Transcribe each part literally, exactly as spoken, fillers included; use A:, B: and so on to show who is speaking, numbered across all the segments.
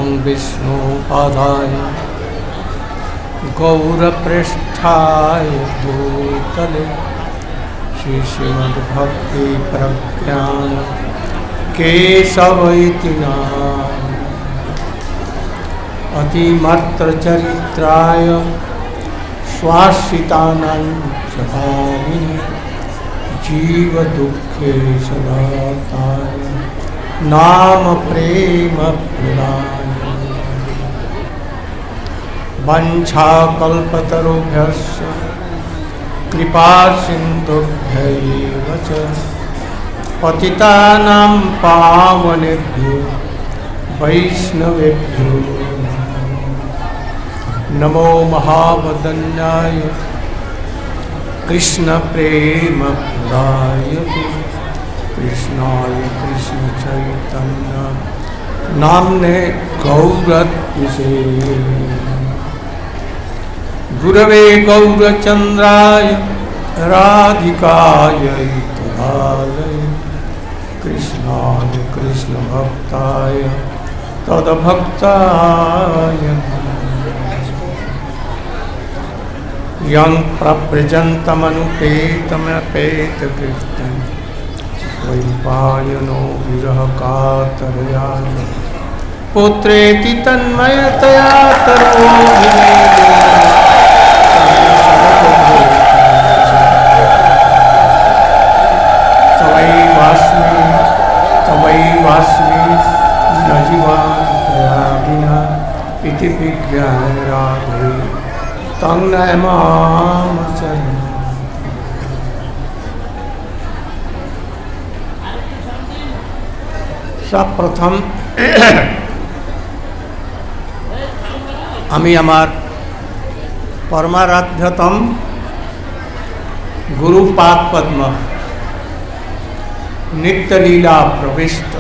A: विष्णुपादाय गौरपृष्ठाय भूतले श्रीमद्भक्ति प्रज्ञान केशव इति नाम अतिमत्र चरित्राय स्वाश्रितानां स्वामिने जीव दुःखे सदाताय नाम प्रेम प्रदाय वंशाकल्पतरुभ्यश्च कृपा सिन्धुभ्यैव च पतितानां पावनेभ्यो वैष्णवेभ्यो नमो महावदन्याय कृष्ण प्रेम प्रदायते कृष्णाय कृष्ण चैतन्य नाम्ने गौरत्से गुरवे गौरचंद्राय राधिकायै तदालये कृष्णाय कृष्ण भक्ताय तद्भक्ताय यं प्रव्रजन्तमनुपेतमपेतकृत्यं वैपायनो विरह कातरया पुत्रेति तन्मयतया तरो तवैवास्मि तवैवास्मि न जीवामि तया विना इति विज्ञाय राधे तं नमाम चरणं। সর্বপ্রথম আমি আমার পরমারাধ্যতম গুরুপাদ পদ্ম নিত্যলীলা প্রবিষ্ট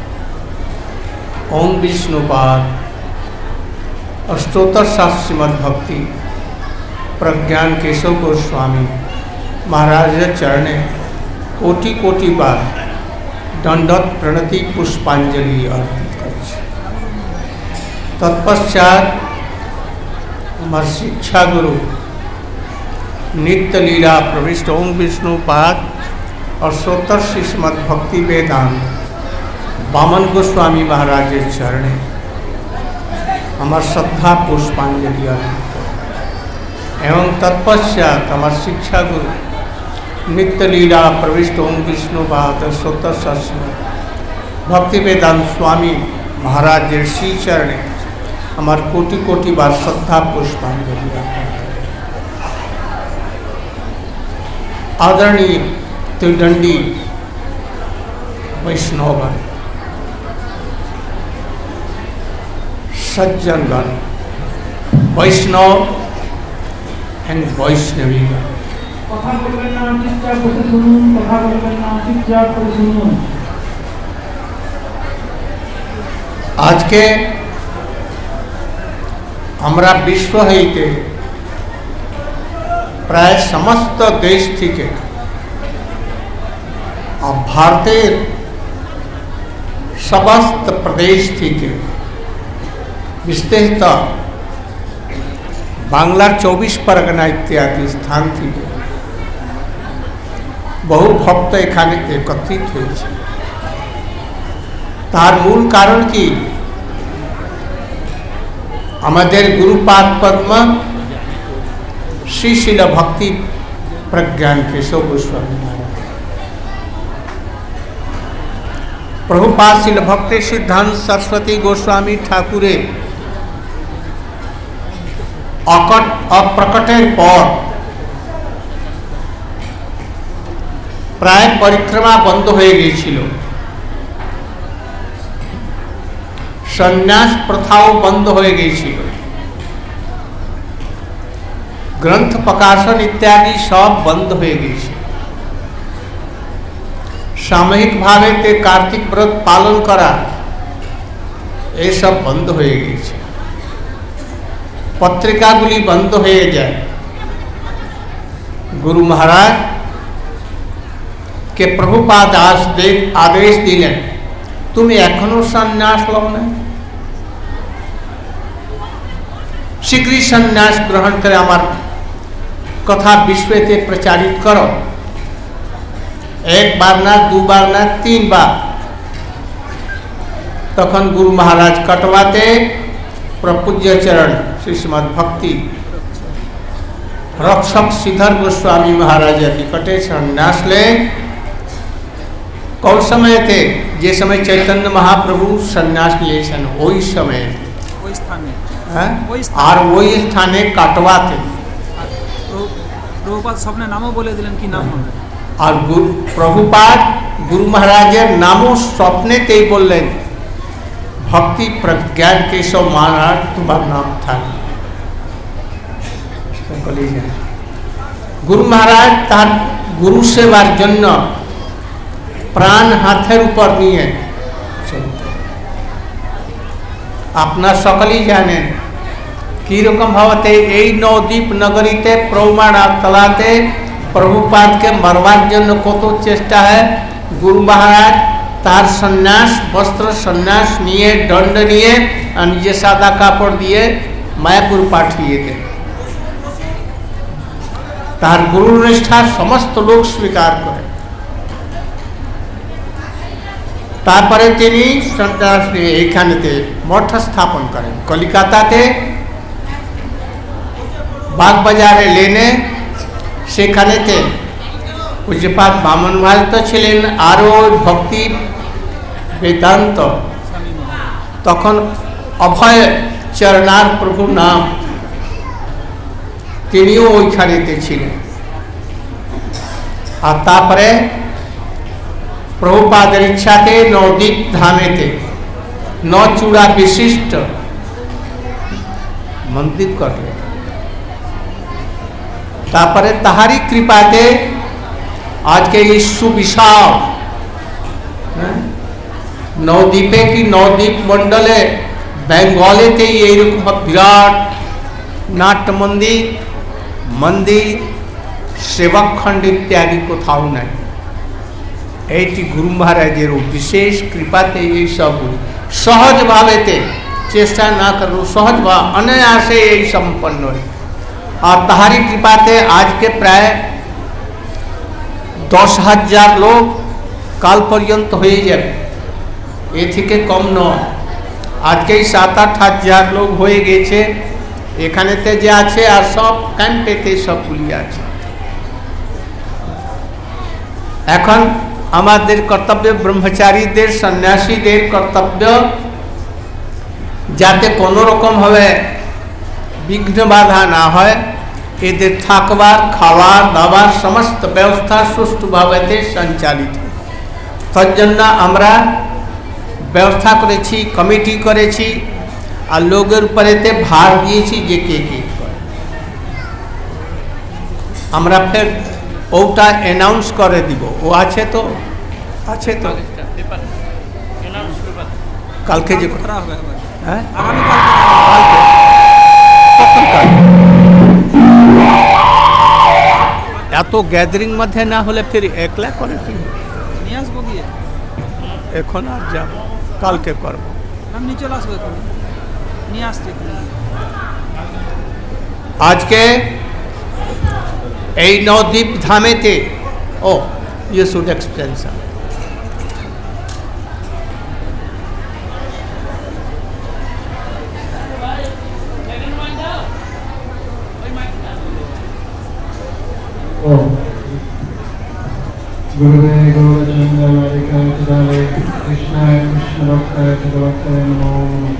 A: ओम विष्णुपाद अष्टोत्तर शास्त्र श्रीमद् भक्ति प्रज्ञान केशव गोस्वामी महाराज चरणे कोटि कोटि बार दंडवत प्रणति पुष्पांजलि अर्पित करी। तत्पश्चात हमार शिक्षा गुरु नित्य लीला प्रविष्ट ओम विष्णुपाद अष्टोत्तर श्रीमद् भक्ति वेदांत वामन गोस्वामी महाराज चरणे हमार श्रद्धा पुष्पांजलि अर्पित एवं तत्पश्चात हमार शिक्षा गुरु नित्य लीला प्रविष्ट ओम विष्णुपाद अष्टोत्तर श्रीमद् भक्ति वेदांत स्वामी महाराज श्री चरणे हमार कोटि कोटि बार श्रद्धा पुष्पांजलि अर्पित। आदरणीय त्रिदंडी वैष्णव सज्जनगण वैष्णव एंड वैष्णवी आज के हमरा विश्व हईते प्राय समस्त देश थी के और भारतीय समस्त प्रदेश थी के विशेषतः बांग्ला चौबीस परगना इत्यादि स्थान थी के बहु भक्त एखाने एकत्रित हुए तार मूल कारण की हमारे गुरुपाद पद्म श्री शिल भक्ति प्रज्ञान केशव गोस्वामी महाराज प्रभुपाद शिल भक्ति सिद्धांत सरस्वती गोस्वामी ठाकुरे अकट अप्रकटेर पर प्राय परिक्रमा बंद हो गई सन्यास प्रथाओं बंद हो गई ग्रंथ प्रकाशन इत्यादि सब बंद हो गई सामूहिक भावे ते कार्तिक व्रत पालन करा ये सब बंद हो गई पत्रिकागुली बंद हो जाए गुरु महाराज के प्रभुपाद आदेश दिलें तुम एखनो सन्यास लो ना शीघ्र सन्यास ग्रहण करे आमार कथा विश्वते प्रचारित करो। एक बार ना दो बार ना तीन बार तखन गुरु महाराज कटवाते प्रपूज्य चरण श्री श्रीमद् भक्ति रक्षक श्रीधर गोस्वामी महाराज निकटे सन्यास ले। कौन समय थे जे समय चैतन्य महाप्रभु सन्यास लिए सन वही समय
B: वही स्थान
A: में और वही स्थाने काटवाते
B: प्रभुपाद सबने नामो बोले दिलन की नाम
A: और गुरु प्रभुपाद गुरु महाराज नामो स्वप्ने ते बोलें भक्ति प्रज्ञान केशव महाराज तुम्हारा नाम था। गुरु महाराज तार गुरु सेवार जन्य प्राण हाथेर ऊपर निये अपना सकली जाने की रकम भावते এই নদীপ नगरीते प्रमाण तलाते प्रभुपाद के मरवार जन्य कत चेष्टा है। गुरु महाराज तार सन्यास वस्त्र सन्यास निये दंड निये निजे सादा कापड़ दिए मायापुर पाठिए थे। तार गुरु निष्ठा समस्त लोग स्वीकार करे। तारपरे तिनी सन्यास एखानेते मठ स्थापन करें कलिकाताते बाग बाजारे लेने सेखानेते पूज्यपाद बामन महाराज तो छिलेन आरो भक्ति वेदांत तखन अभय चरणार प्रभु नाम तिनिও ওইখানেতে ছিলেন। আর তারপরে प्रभुपादर इच्छाते नवदीप धामेते नौ चूड़ा विशिष्ट मंदिर करले। तापरे ताहारी कृपाते आज के इस सुविशाल नवदीपे की नवदीप मंडले बेंगले ते विराट नाट्य मंदिर मंदिर सेवक खंड इत्यादि कोथाओ नहीं एटी गुरु महाराजेर विशेष कृपाते ये सब सहज भावेते चेष्टा ना करो सहज भाव अनायासे ये संपन्न हो। और तहारी कृपाते आज के प्राय दस हजार लोग काल पर्यंत हो जाए ए थेके कम न आज के सात आठ हजार लोग हो गए एखानेते जे आछे आर सब कैम्पेते सब पुलिये आछे। एखन आमादेर कर्तव्य ब्रह्मचारीदेर सन्यासीदेर कर्तव्य जाते कोनो रकम भावे विघ्न बाधा ना हय एदेर थाकबार खावार दाबार समस्त व्यवस्था सुष्ठु भावेते संचालित तज्जन्य आमरा व्यवस्था करेছি कमिटी करेছি আর লোকের উপরেতে ভার দিয়েছি যে কে কে আমরা ফের ওটা অ্যানাউন্স করে দিব ও আছে তো আছে তো কালকে যে করা হবে হ্যাঁ আগামী কালকে কখন কালকে এত গ্যাদারিং মধ্যে না হলে ফির একলা করে কি নিয়ে আসবো গিয়ে এখন আর যাব কালকে করব আমি নিচে আসবো এখন নিয়ে আসছি আজকে এই নবদ্বীপ ধামেতে oh you should explain sir
C: Guruvaya Gaurachandravaya Chidale Krishnaya Krishna Bhaktaya Chidavaktaya Namo.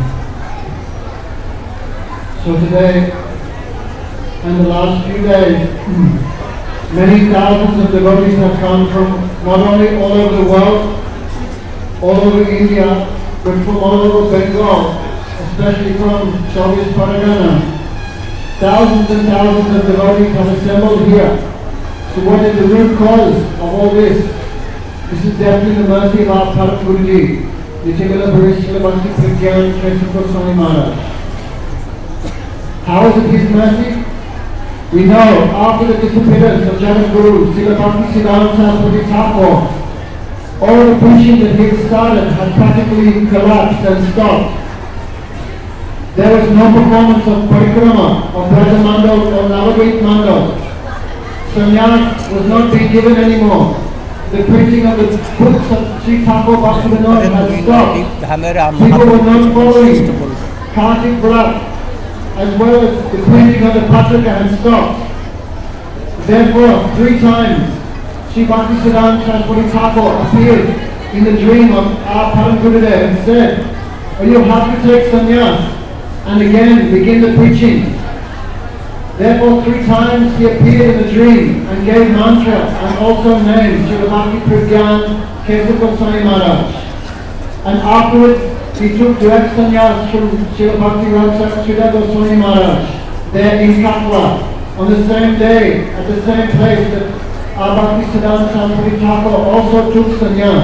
C: So today and the last few days, many thousands of devotees have come from not only all over the world, all over India, but from all over Bengal, especially from Soviet Paragana. Thousands and thousands of devotees have assembled here. So what is the root cause of all this? This is definitely the mercy of our Param Guruji, the Chigala Parishila Bhakti Pragyan Keshav Goswami Maharaj. How is it his mercy? We know after the disappearance of Jagat Guru, Srila Bhakti Siddhanta Saraswati Thakur, all the preaching that he had started had practically collapsed and stopped. there was no performance of parikrama, of Braja Mandal, or Navadvip Mandal. Sannyas was not being given anymore. The printing of the books of Sri Thakur Bhaktivinoda had stopped. People were not following Kartik Vrat, as well as the printing of the Patrika had stopped. Therefore, three times, Sri Bhaktisiddhanta Saraswati Thakur appeared in the dream of our Param Gurudev and said, "Oh, you have to take sannyas and again begin the preaching." Therefore, three times he appeared in the dream and gave mantra and also named Srila Bhakti Pragyan Kesava Goswami Maharaj. And afterwards, he took direct sannyas from Srila Bhakti Sridhar Goswami Maharaj there in Katwa on the same day, at the same place that our Bhakti Siddhanta Saraswati Thakur also took sannyas.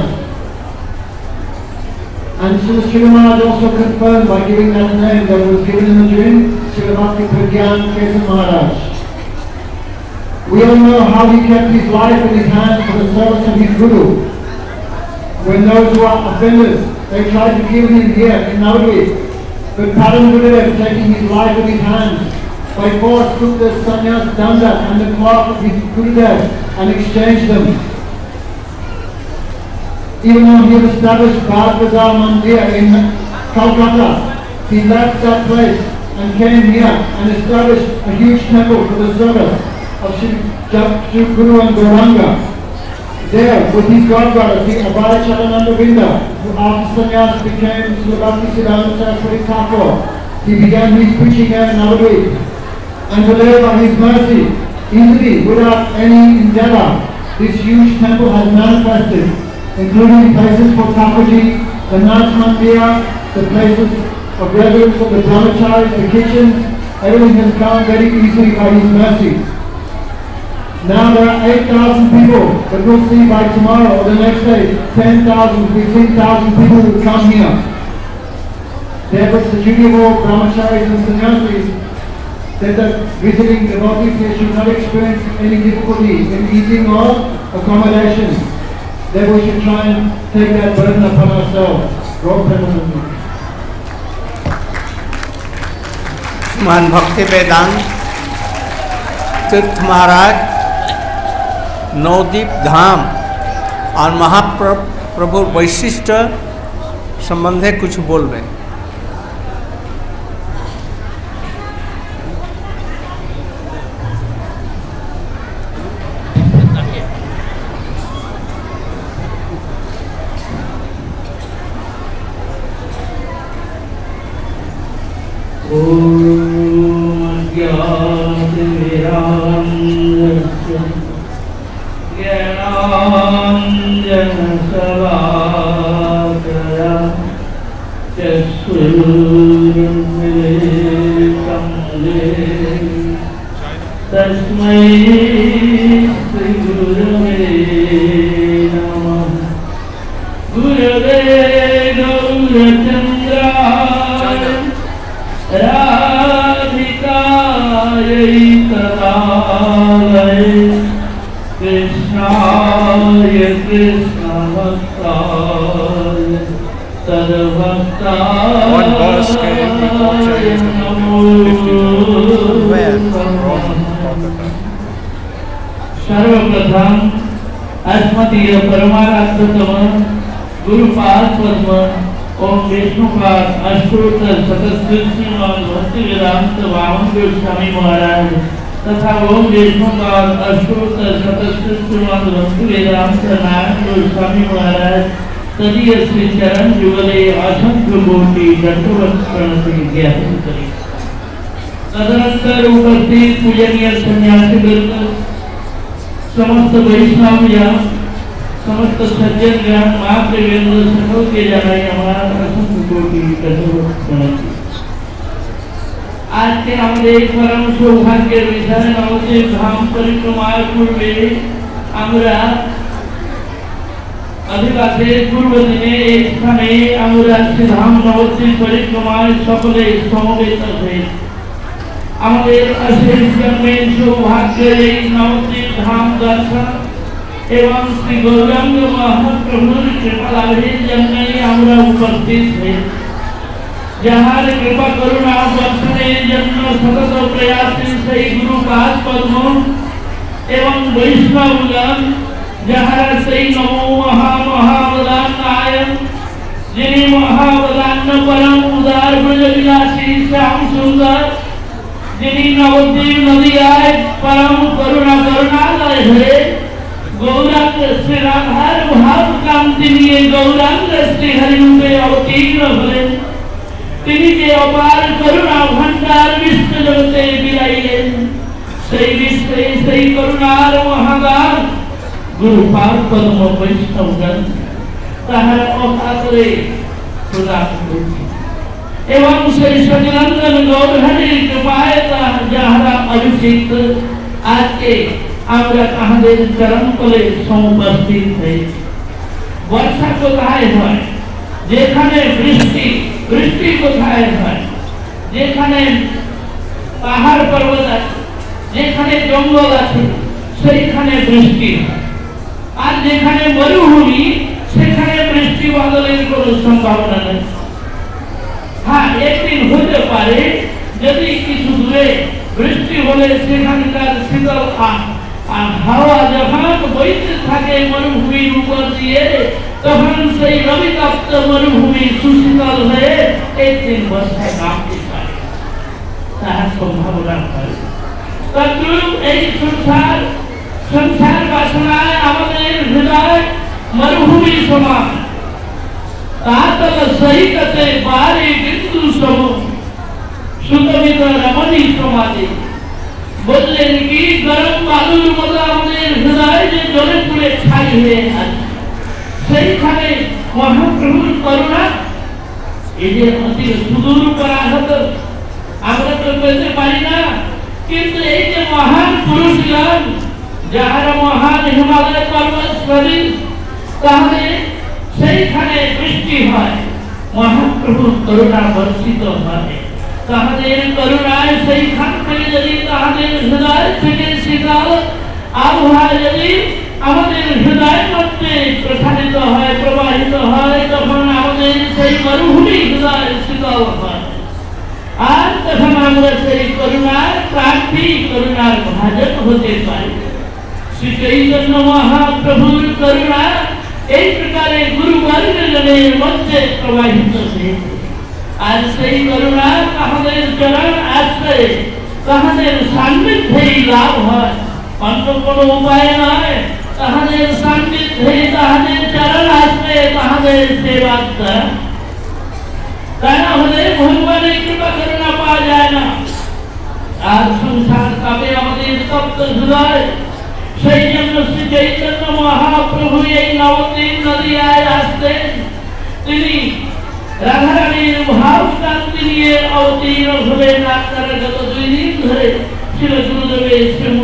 C: And Srila Srila Maharaj also confirmed by giving that name that was given in the dream, Srila Bhakti Pragyan Kesava Maharaj. We all know how he kept his life in his hands for the service of his Guru. When those who are offenders, they tried to kill him here in Navadvip, but Param Gurudev, taking his life in his hands, by force took the sannyas danda and the cloth of his Gurudev and exchanged them. Even though he had established Bharat Bazaar Mandir in Calcutta, he left that place and came here and established a huge temple for the service of Sri Guru and Gauranga. There, with his godbrother, the Abhaya Charananda Vinda, who after sannyas became Srila Bhakti Siddhanta Saraswati Thakur, he began his preaching here in Navadvip. And today, by his mercy, easily, without any endeavor, this huge temple has manifested, including places for Thakurji, the Nath Mandir, the places of residence of the brahmacharis, the kitchens. Everything has come very easily by his mercy. Now there are eight thousand people, but we'll see by tomorrow or the next day, ten thousand, fifteen thousand people will come here. Therefore, the duty of all brahmacharis and sannyasis that the visiting devotees here should not experience any difficulty in eating or accommodation. Therefore, we should try and take that burden upon ourselves.
A: महान भक्ति वेदांत तीर्थ महाराज नवदीप धाम और महाप्रभु वैशिष्ट संबंधे कुछ बोल रहे हैं।
D: सर्वप्रथम अस्मदीय परमाराध्यतम गुरुपाद पद्म ओम विष्णुपाद अष्टोत्तर शतश्रीमान भक्ति वेदांत वामन गोस्वामी महाराज तथा ओम विष्णुपाद अष्टोत्तर शतश्रीमान भक्ति वेदांत नारायण गोस्वामी महाराज तदीय श्री चरण युगले असंख्य कोटि दंडवत प्रणति ज्ञापन करें। तदनंतर उपस्थित पूजनीय सन्यासी वृंद, समस्त वैष्णव या समस्त सज्जन ज्ञान महादेवेंद्र सकल के जानाई हमारा असंख्य कोटि दंडवत प्रणति। आज के हमारे परम सौभाग्य विषय नवदीप धाम परिक्रमा पूर्वे আমরা अधिवासी पूर्व दिने एक स्थाने আমরা শ্রীধাম নবদ্বীপ পরিক্রমায় সকলে সমবেত হয়ে আমাদের অশেষ জন্মের সৌভাগ্যের এই নবদ্বীপ ধাম দর্শন এবং শ্রী গৌরাঙ্গ মহাপ্রভুর কৃপা লাভের জন্যই আমরা উপস্থিত হয়ে যাহার কৃপা করুণা বর্ষণের জন্য সতত প্রয়াসী সেই গুরু পাদ পদ্ম এবং বৈষ্ণবগণ, যাহারা সেই নমো মহা মহাবদান্নায়, যিনি মহাবদান্ন পরম উদার ব্রজবিলাসী শ্যাম সুন্দর, যিনি নবদ্বীপ নদিয়ায় পরম করুণা করুণালয় হয়ে গৌরাঙ্গ শ্রী রাধার ভাব কান্তি নিয়ে গৌরাঙ্গ শ্রী হরিরূপে অবতীর্ণ হলেন। তিনি যে অপার করুণা ভান্ডার বিশ্ব জগতে বিলাইলেন, সেই বিশ্বে সেই করুণার মহাদান গুরু পাদ পদ্ম বৈষ্ণবগণ তাহার অকাতরে প্রদান করছে। এবং সেই সচিনন্দন গৌরহরির কৃপায় যাহারা অভিষিক্ত, আজকে আমরা তাহাদের চরণ তলে সমুপস্থিত হয়েছি। বর্ষা কোথায় হয়? যেখানে বৃষ্টি, বৃষ্টি কোথায় হয়? যেখানে পাহাড় পর্বত আছে, যেখানে জঙ্গল আছে, সেইখানে বৃষ্টি হয়। আর যেখানে মরুভূমি, সেখানে বৃষ্টি বাদলের কোনো সম্ভাবনা নেই। হ্যাঁ, একদিন হতে পারে যদি কিছু দূরে বৃষ্টি হলে সেখানকার শীতল হাওয়া যখন বইতে থাকে মরুভূমির উপর দিয়ে, তখন সেই রবিতপ্ত মরুভূমি সুশীতল হয়ে একদিন বর্ষায় নামতে পারে, তাহার সম্ভাবনা হয়। তদ্রূপ এই সংসার সংসার বাসনায় আমাদের হৃদয় মরুভূমি সমান, তাতল সহিকতে বারে বিন্দু সম সুতমিত রমণী সমাধি। বললেন কি, গরম বালুর মতো আমাদের হৃদয় যে জ্বলে পুড়ে ছাই হয়ে আছে, সেইখানে মহাপ্রভুর করুণা এই যে অতি সুদূর পরাহত আমরা তো পেতে পারি না, কিন্তু এই যে মহান পুরুষগণ যাহারা মহান হিমালয় পর্বত সদৃশ, তাহলে সেইখানে বৃষ্টি হয়, মহাপ্রভুর করুণা বর্ষিত হয়। তাহাদের করুণায় সেইখান থেকে যদি তাহাদের হৃদয় থেকে শীতল আবহাওয়া যদি আমাদের হৃদয়ের মধ্যে প্রসারিত হয়, প্রবাহিত হয়, তখন আমাদের সেই মরুভূমি হৃদয় শীতল হয়। আর তখন আমরা সেই করুণার প্রার্থী, করুণার ভাজন হতে পারি। শ্রী চৈতন্য মহাপ্রভুর করুণা এই প্রকারে গুরুবর্গজনের মধ্যে প্রবাহিত হয়েছে। আর সেই করুণা তাহাদের চরণ আশ্রয়ে, তাহাদের সান্নিধ্যেই লাভ হয়, অন্য কোনো উপায় নয়। তাহাদের সান্নিধ্যে, তাহাদের চরণ আশ্রয়ে, তাহাদের সেবা দ্বারা, তা না হলে ভগবানের কৃপা করুণা পাওয়া যায় না। আর সংসার কাপে আমাদের তপ্ত হৃদয়, সেই জন্য শ্রী চৈতন্য মহাপ্রভু এই নবদ্বীপ নদিয়ায় আসতেন। তিনি রাধারানীর ভাব কান্তি নিয়ে অবতীর্ণ হলেন। আপনারা গত দুই দিন ধরে ছিল গুরুদেবের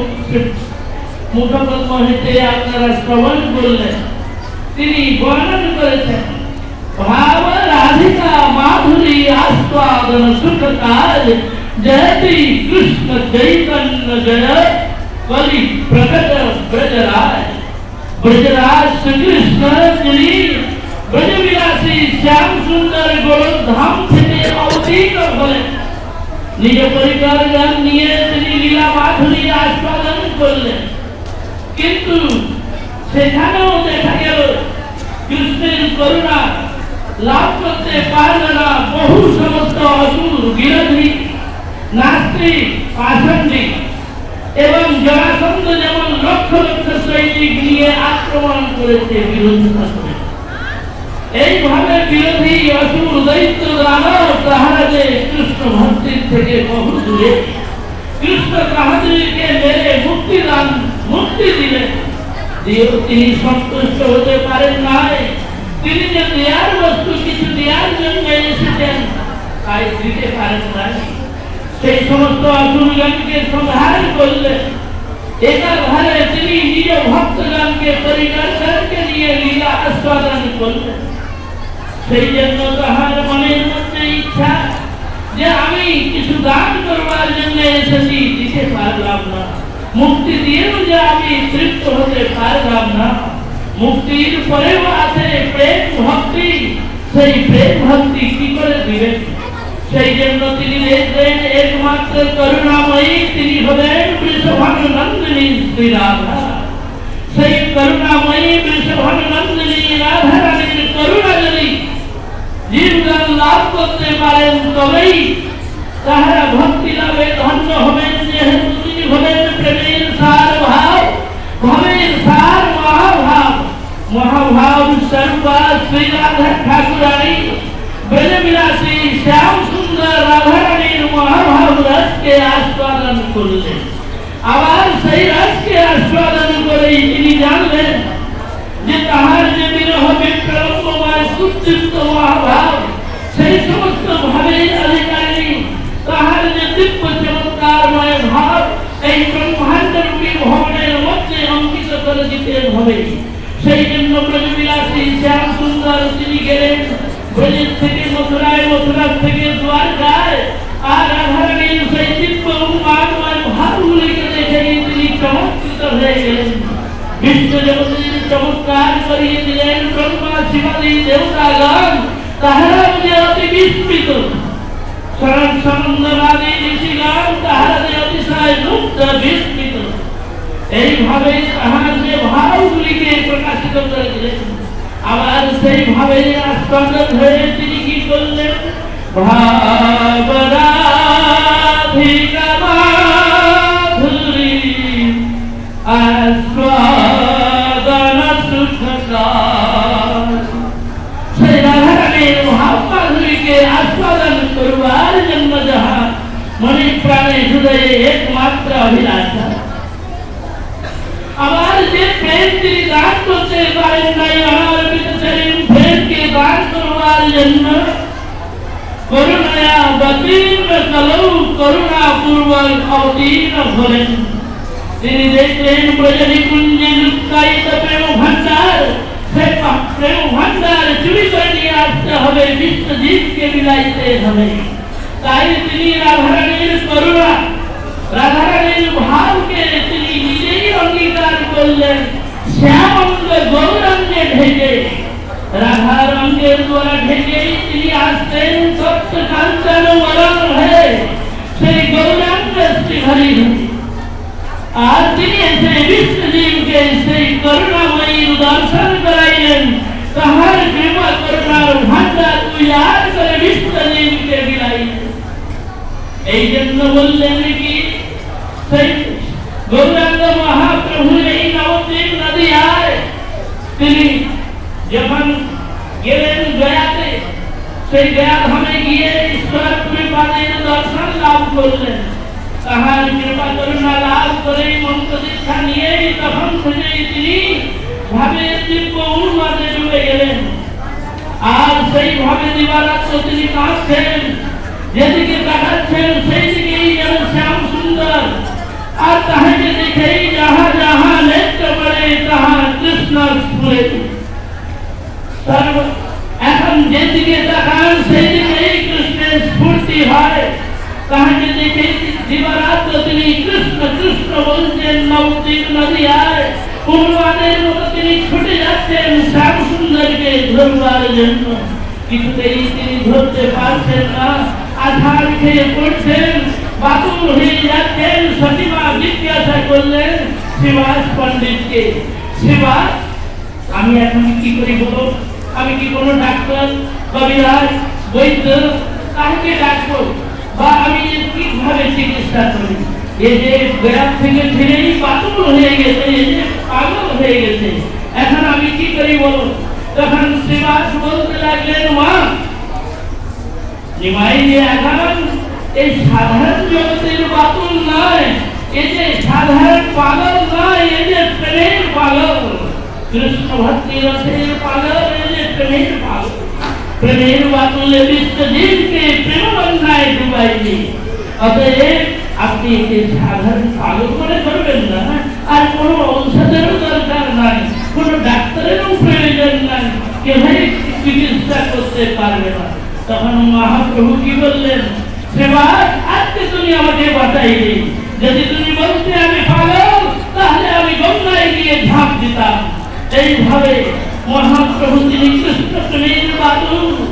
D: মুখপদ্ম হইতে আপনারা শ্রবণ করলেন। তিনি বর্ণন করেছেন, ভাব রাধিকা মাধুরী আস্বাদন সুখ কাজ, জয়তি কৃষ্ণ চৈতন্য জয় কলি প্রকট ব্রজরাজ। ব্রজরাজ শ্রীকৃষ্ণ যিনি ব্রজবিলাসী শ্যাম সুন্দর গোলকধাম থেকে অবতীর্ণ হলেন, নিজ পরিবারগণ নিয়ে তিনি লীলা মাধুরী আস্বাদন করলেন। কিন্তু সেখানেও দেখা গেল কৃষ্ণের করুণা লাভ করতে পারল না বহু সমস্ত অসুর, বিরোধী, নাস্তিক, পাষণ্ডিক এবং জরাসন্ধ যেমন লক্ষ লক্ষ সৈনিক নিয়ে আক্রমণ করেছে, বিরোধিতা করে। এইভাবে বিরোধী অসুর, দৈত্য, দানব তাহারা যে কৃষ্ণ ভক্তির থেকে বহু দূরে, কৃষ্ণ তাহাদেরকে মেরে মুক্তি দান মুক্তি দিলেন। তিনি সন্তুষ্ট হতে পারেন নাই। তিনি যে দেয়ার বস্তু কিছু দেওয়ার জন্য এসেছেন, তাই দিতে পারেন নাই। সেই সমস্ত অসুরগণকে সংহার করলেন। একাধারে তিনি নিজ ভক্তগণকে, পরিকর্তাকে নিয়ে লীলা আস্বাদন করলেন। সেই জন্য তাহার মনের মধ্যে ইচ্ছা যে আমি কিছু দান করবার জন্য এসেছি, দিতে পারলাম না। মুক্তি দিয়েও যে আমি তৃপ্ত হতে পারলাম না। মুক্তির পরেও আছে প্রেম ভক্তি, সেই প্রেম ভক্তি কি করে দিবেন? সেই জন্য তিনি দেখলেন একমাত্র করুণাময়ী তিনি হলেন বৃষভানুনন্দিনী শ্রী রাধা। সেই করুণাময়ী বৃষভানুনন্দিনী রাধা রানীর করুণা যদি জীবন লাভ করতে পারেন তবেই তাহারা ভক্তি লাভে ধন্য হবেন, যেহেতু তিনি হলেন প্রেমের সার ভাব, ভাবের সার মহাভাব। মহাভাব স্বরূপা শ্রী রাধা ঠাকুরানী ব্রজবিলাসী শ্যাম সুন্দর রাধা রানীর মহাভাব রসকে আস্বাদন করলেন। আবার সেই রসকে আস্বাদন করেই তিনি জানলেন যে তাহার যে বিরহ বিক্রমময় সুতৃপ্ত মহাভাব, সেই সমস্ত ভাবের অধিকারী তাহার যে দিব্য চমৎকারময় ভাব এই ব্রহ্মাণ্ডরূপী ভবনের মধ্যে অঙ্কিত করে দিতে হবে। সেই জন্য ব্রজবিলাসী শ্যাম সুন্দর তিনি গেলেন ব্রজের থেকে মথুরায়, মথুরা থেকে দ্বারকায়, আর রাধারানীর সেই দিব্য উন্মাদময় ভাবগুলিকে দেখে তিনি চমৎকৃত হয়ে গেলেন। বিশ্ব জগতের চমৎকার করিয়ে দিলেন ব্রহ্মা শিবাদি দেবতাগণ, তাহারাও যে অতি বিস্মিত। শরণ সনন্দনাদি ঋষিগণ তাহারা যে অতিশয় মুগ্ধ বিস্মিত। এইভাবে তাহার যে ভাবগুলিকে প্রকাশিত করে দিলেন। আবার সেই ভাবে আস্বাদন হয়ে তিনি কি করলেন? ভাবরাধিকা মাধুরী আস্বাদন সুখকার। সেই রাধারানীর ভাব মাধুরীকে আস্বাদন করবার জন্য যাহা মনে প্রাণে হৃদয়ে একমাত্র অভিলাষা। আবার যে প্রেম তিনি দান করতে পারেন নাই, আমার পিতাচারীর প্রেমকে দান করবার জন্য করুণায়া অবতীর্ণ কলৌ করুণা পূর্বক অবতীর্ণ হলেন। তিনি দেখলেন ব্রজনিকুঞ্জে লুক্কায়িত প্রেম ভান্ডার, সেই প্রেম ভান্ডার চুরি করে নিয়ে আসতে হবে, বিশ্বজিৎকে বিলাইতে হবে। তাই তিনি রাধারানীর করুণা, রাধারানীর ভাবকে তিনি নিজেই অঙ্গীকার করলেন। শ্যামঙ্গ গৌরাঙ্গে ঢেকে, রাধার অঙ্গের দ্বারা ঢেকেই তিনি আসতেন সত্য কাঞ্চন বরণ হয়ে সেই গৌরাঙ্গ শ্রীহরি। আর তিনি এসে বিশ্বজীবকে সেই করুণাময়ীর দর্শন করাইলেন। তাহার কৃপা করুণার ভান্ডার উজাড় করে বিশ্বজীবকে বিলাইলেন। এই জন্য বললেন কি সেই গৌরাঙ্গ মহাপ্রভু এই নবদ্বীপ নদী আয় তিনি যখন গেলেন গয়াতে, সেই গয়া ধামে গিয়ে ঈশ্বর কৃপাদের দর্শন লাভ করলেন। তাহার কৃপা করুণা লাভ করে মন্ত্র দীক্ষা নিয়েই তখন থেকেই তিনি ভাবে দিব্য উন্মাদে ডুবে গেলেন। আর সেইভাবে দিবারাত্র তিনি কাঁদছেন, যেদিকে তাকাচ্ছেন সেই দিকেই যেন শ্যাম সুন্দর। আর তাহাকে দেখেই যাহা যাহা নেত্র পড়ে তাহা কৃষ্ণ স্ফুরে। এখন যেদিকে তাকান সেই দিকেই কৃষ্ণের স্ফূর্তি হয়। তাহাকে দেখে দিবারাত্র তিনি কৃষ্ণ কৃষ্ণ বলছেন। নবদ্বীপ নদী আয় উন্মাদের মতো তিনি ছুটে যাচ্ছেন শ্যাম সুন্দরকে ধরবার জন্য। কিছুতেই তিনি ধরতে পারছেন না, আধার খেয়ে পড়ছেন, বাতুল হয়ে যাচ্ছেন। সতীমা জিজ্ঞাসা করলেন শিবাস পণ্ডিতকে, শিবাস আমি এখন কি করি বলো? আমি কি কোনো ডাক্তার, কবিরাজ, বৈদ্য কাউকে ডাকবো, বা আমি কিভাবে চিকিৎসা করি? এই যে গয়া থেকে ফিরেই বাতুল হয়ে গেছে, এই যে পাগল হয়ে গেছে, এখন আমি কি করি বলো? তখন শিবাস বলতে লাগলেন, মা নিমাই যে এখন এই সাধারণ জগতের বাতুল নয়, এই যে সাধারণ পাগল নয়, এই যে প্রেমের পাগল, কৃষ্ণ ভক্তি রসের পাগল, এই যে প্রেমের পাগল। প্রেমের বাতুলে বিশ্বজীবকে প্রেম বন্যায় ডুবাইনি। অতএব আপনি একে সাধারণ পাগল মনে করবেন না, আর কোনো ঔষধেরও দরকার নাই, কোনো ডাক্তারেরও প্রয়োজন নাই, কেউ চিকিৎসা করতে পারবে না। তখন মহাপ্রভু কি বললেন, শিবাস আজকে তুমি আমাকে বাঁচাইলে, যদি তুমি বলতে আমি পাগল তাহলে আমি গঙ্গায় গিয়ে ঝাঁপ দিতাম। এইভাবে মহাপ্রভু তিনি কৃষ্ণ প্রেমের বাতুল,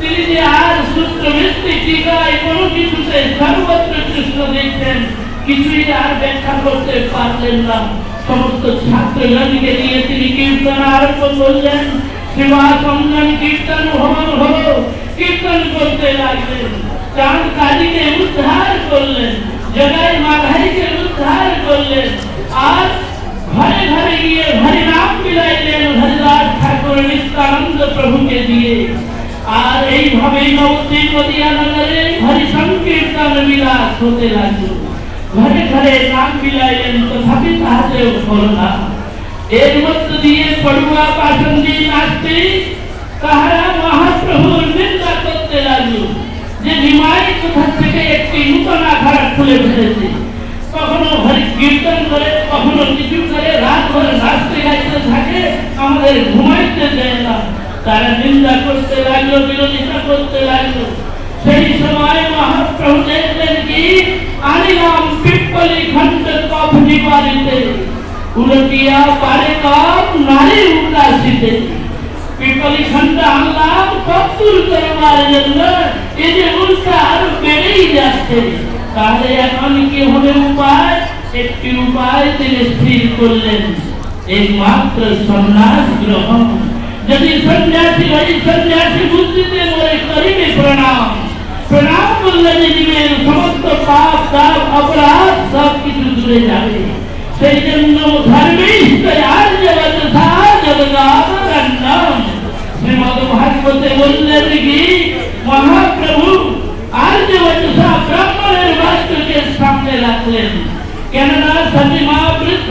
D: তিনি যে আর সূত্রভিত্তিক টিকায় কোনো কিছুতে সর্বত্র কৃষ্ণ দেখছেন, কিছুই আর ব্যাখ্যা করতে পারলেন না। সমস্ত ছাত্রগণকে নিয়ে তিনি কীর্তন আরম্ভ করলেন। সেবাসন্দন কীর্তন হবন হলো, কীর্তন করতে লাগলেন। চাঁদ কালীকে উদ্ধার করলেন, জগাই মাধাইকে উদ্ধার করলেন, আর ঘরে ঘরে গিয়ে হরি নাম বিলাইলেন হরিদাস ঠাকুর নিত্যানন্দ প্রভুকে দিয়ে। আর এইভাবেই নবদ্বীপ নদিয়ানগরে হরি সংকীর্তন বিলাস হতে লাগলো। ঘরে ঘরে নাম বিলাইলেন, তথাপি তাহাতেও হল না। এর মধ্য দিয়ে পড়ুয়া পাশন্ডী নাচতে তাহারা মহাপ্রভুর নিন্দা করতে লাগলো যে নিমাই কোথা থেকে একটি নূতন আখাড়া খুলে ফেলেছে, কখনো হরি কীর্তন করে, কখনো কিছু করে, রাত ভরে নাচতে গাইতে থাকে, আমাদের ঘুমাইতে দেয় না। তারা নিন্দা করতে লাগলো, বিরোধিতা করতে লাগলো। সেই সময় মহাপ্রভু দেখলেন কি, আনিলাম পিপ্পলি খণ্ড কফ নিবারিতে, উলটিয়া পারে কফ নারী উল্লাসিতে। পিপ্পলি খণ্ড আনলাম কফ দূর করবার জন্য, এই যে উল্টা আরো বেড়েই যাচ্ছে। তাহলে এখন কি হবে উপায়? একটি উপায় তিনি স্থির করলেন, একমাত্র সন্ন্যাস গ্রহণ। যদি সন্ন্যাসী হয়, সন্ন্যাসী বুদ্ধিতে মনে করিবে প্রণাম। প্রণাম করলে জীবের সমস্ত পাপ তাপ অপরাধ সব কিছু দূরে যাবে। সেই জন্য ধর্মিষ্ঠ আর্য বচসা জগদাবরণ্যম। শ্রীমদ ভাগবতে বললেন কি, মহাপ্রভু আর্য বচসা ব্রাহ্মণের বাক্যকে সামনে রাখলেন। কেননা সতীমা বৃদ্ধ,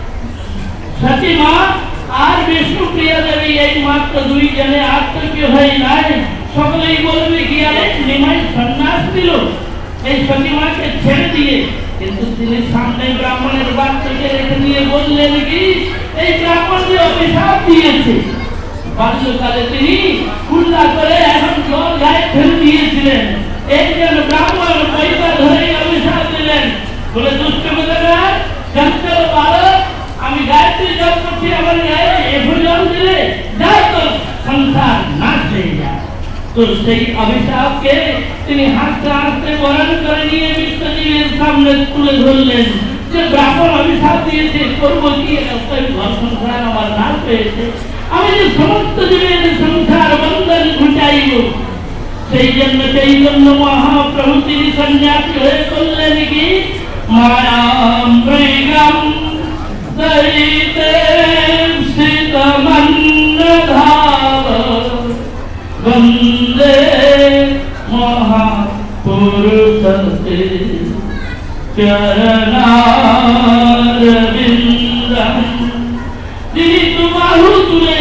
D: সতীমা আর বিষ্ণুপ্রিয়া দেবী এই মাত্র দুই জনে আত্মীয় হয়ে নাই। সকলেই বলবে কি, আরে নিমাই সন্ন্যাস দিল এই সতীমাকে ছেড়ে দিয়ে। কিন্তু তিনি সামনে ব্রাহ্মণের বাচ্চাকে রেখে নিয়ে বললেন কি, এই ব্রাহ্মণকে অভিশাপ দিয়েছে। বাল্যকালে তিনি কুল্লা করে এখন জল গায়ে ফেলে দিয়েছিলেন। একজন ব্রাহ্মণ পয়সা ধরে অভিশাপ দিলেন, বলে দুষ্ট কোথাকার চঞ্চল বালক, আমি গায়ত্রী জপ করছি, আমার গায়ে এভো জল দিলে যা তোর সংসার নাশ হয়ে যায়। তো সেই অভিশাপকে তিনি হাসতে হাসতে বরণ করে নিয়ে বিশ্বজীবের সামনে তুলে ধরলেন যে ব্রাহ্মণ অভিশাপ দিয়েছে, করবো কি, ঘর সংসার আমার নাশ হয়েছে, আমি যে সমস্ত জীবের সংসার বন্ধন ঘুটাইব। সেই জন্য চৈতন্য মহাপ্রভু তিনি সন্ন্যাসী হয়ে করলেন কি, মায়াম মৃগম দয়িতে শীতমন্নধাব বন্দে মহাপুরুষতে চরণারবিন্দম। তিনি তো বাহু তুলে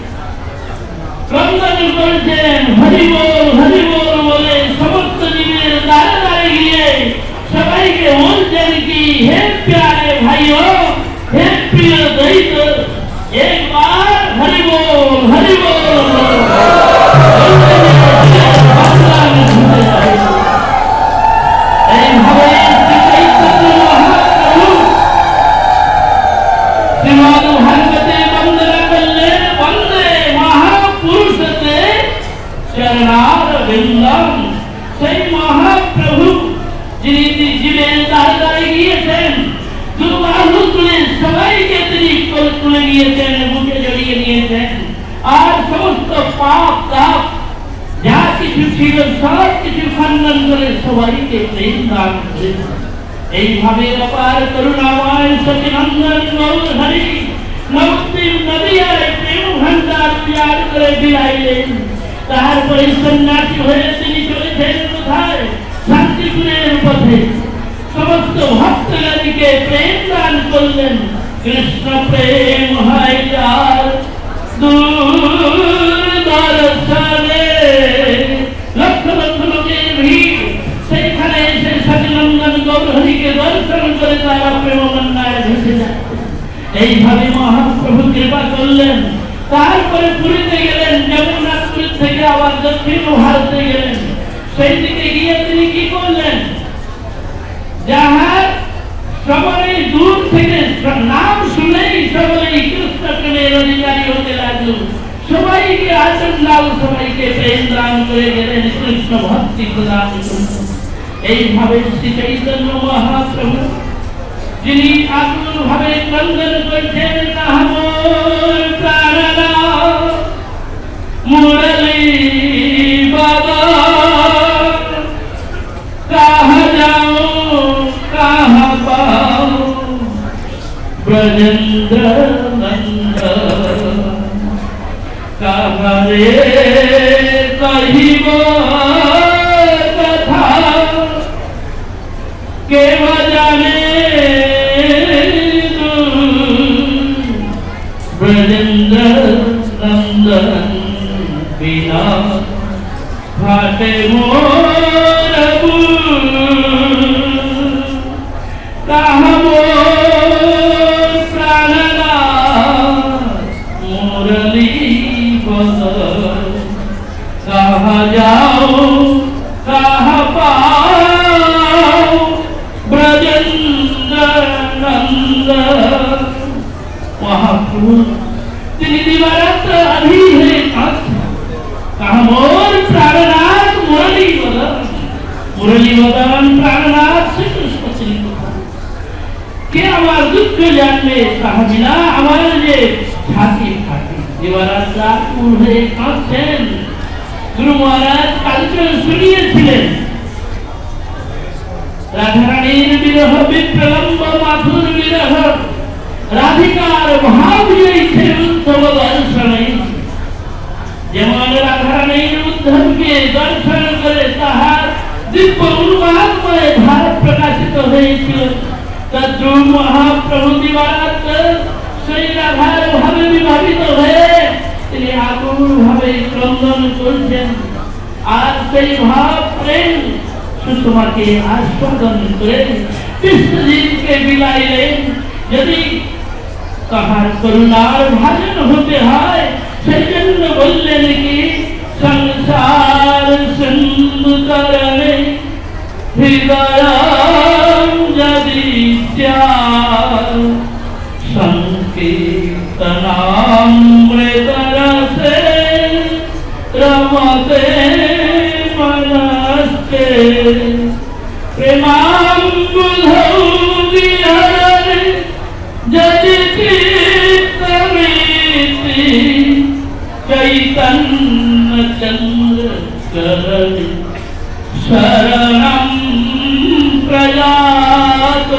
D: বন্দন করছেন, হরি বল হরি বল বলে সমস্ত জীবের দ্বারে দ্বারে গিয়ে সবাইকে বলছেন কি, হে প্যারে ভাইও, হে প্রিয় দৈত, একবার হরি বল হরি বল। এইভাবে শ্রীমদ ভাগবতে বন্দনা করলেন, বন্দে মহাপুরুষতে চরণারবিন্দম। সেই মহাপ্রভু যিনি জীবের দ্বারে দ্বারে গিয়েছেন, দুবাহু তুলে সবাইকে তিনি তুলে নিয়েছেন, বুকে জড়িয়ে নিয়েছেন, আর সমস্ত পাপ তাপ যা কিছু ছিল সব কিছু খণ্ডন করে সবাইকে প্রেম দান করেছেন। এইভাবে অপার করুণাময় সচিনন্দন গৌর হরি নবদ্বীপ নদিয়ায় প্রেম ভান্ডার তৈরি করে বিলাইলেন। তারপরে সন্ন্যাসী হয়ে তিনি চলেছেন কোথায়? শান্তিপুরের পথে। সমস্ত ভক্তগণকে প্রেম দান করলেন। কৃষ্ণ প্রেম হয় যার দূরদর্শনে, লক্ষ লক্ষ লোকের ভিড় সেইখানে এসে সচিনন্দন গৌর হরিকে দর্শন করে তারা প্রেম বন্যায় ভেসে যায়। এইভাবে মহাপ্রভু কৃপা করলেন। তারপরে পুরীতে গেলেন, জগন্নাথপুর থেকে আবার দক্ষিণ ভারতে গেলেন। সেই দিকে গিয়ে তিনি কি করলেন? যাহার সবাই দূর থেকে নাম শুনেই সকলেই কৃষ্ণ প্রেমের অধিকারী হতে লাগলো। সবাইকে আচন্দাল সবাইকে প্রেম দান করে গেলেন, কৃষ্ণ ভক্তি প্রদান করলেন। এইভাবে শ্রী চৈতন্য মহাপ্রভু যিনি আকুল ভাবে ক্রন্দন করছেন, কাহামোর প্রাণনাথ মুরলী বাবা, কাহা যাও কাহা পাও ব্রজেন্দ্র নন্দন, কাহারে কহিব কথা কে জানে, ব্রজেন্দ্র নন্দন বিনা ফাটে মোর কাহব প্রাণনাথ মুরলী পদ, কাহা যাও কাহা পাও ব্রজেন্দ্র নন্দন। মহাপ্রভু তিনি দিবারাত্র আধি হয়ে কাঁদছেন, কাহমোর প্রাণনাথ মুরলী বদন, মুরলী বদন প্রাণনাথ শ্রীকৃষ্ণ শ্রী কে আমার দুঃখ জানবে, তাহা বিনা আমার যে ছাতি ফাটে। দিবারাত্র আকুল হয়ে কাঁদছেন। গুরু মহারাজ কালকে শুনিয়েছিলেন রাধারানীর বিরহ বিপ্রলম্ব মাথুর বিরহ, রাধিকার মহাবিজয়ী উদ্ধব দর্শনে, যেমন রাধারানীর উদ্ধবকে দর্শন করে তাহার দিব্য উন্মাদময় ভাব প্রকাশিত হয়েছিল, তদ্রূপ মহাপ্রভু দিবারাত্র সেই রাধার ভাবে বিভাবিত হয়ে তিনি আকুল ভাবে ক্রন্দন করছেন। আর সেই ভাব প্রেম সুষমাকে আস্বাদন করে কৃষ্ণজিকে বিলাইলেন। যদি তাহার করুণার ভাজন হতে হয়, সেই জন্য বললেন কি, সংসার সিন্ধু তরণে হৃদয় যদি সংকীর্তনামৃত রসে রমতে মনস্তে, প্রেমাম্বুধৌ বিহরণে যদি চিত্তবৃত্তি, চৈতন্য চন্দ্র করণে শরণম প্রয়াত।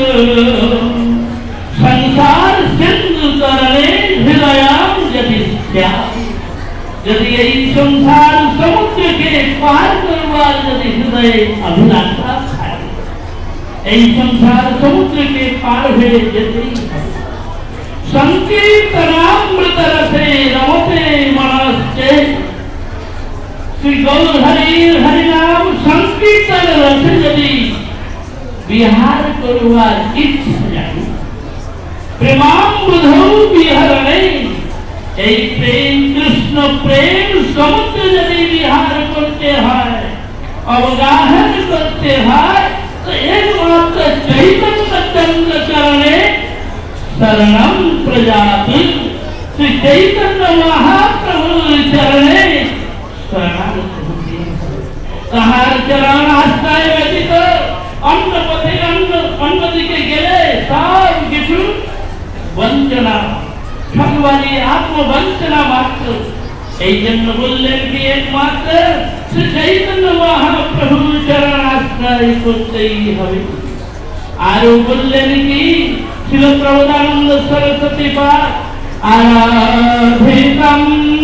D: সংসার সিন্ধু তরণে হৃদয়াম যদি স্যাৎ, যদি এই সংসার সমুদ্রকে পার করবার যদি হৃদয়ে অভিলাষা থাকে, এই সংসার সমুদ্রকে পার হয়ে যেতেই হবে। সংকীর্তনামৃত রসে রমতে মনস্তে, শ্রী গৌর হরির হরিনাম সংকীর্তন রসে যদি বিহার করবার ইচ্ছা জাগে, প্রেমাম্বুধৌ বিহরণে, এই প্রেম কৃষ্ণ প্রেম সমুদ্র যদি বিহার করতে হয়, অবগাহন করতে হয়, তো একমাত্র চৈতন্য চন্দ্র চরণে শরণম প্রজাপতি, শ্রী চৈতন্য মহাপ্রভুর চরণে শরণাগত হতে হবে। তাহার চরণ আশ্রয় ব্যতীত অন্য পথে অন্য অন্যদিকে গেলে সব কিছু বঞ্চনা, ভগবানী আত্মবঞ্চনা মাত্র। এই জন্য বললেন কি, একমাত্র শ্রী চৈতন্য মহাপ্রভুর চরণ আশ্রয় করতেই হবে। আরো বললেন কি, শিল প্রবোধানন্দ সরস্বতী পাঠ, আরাধিতম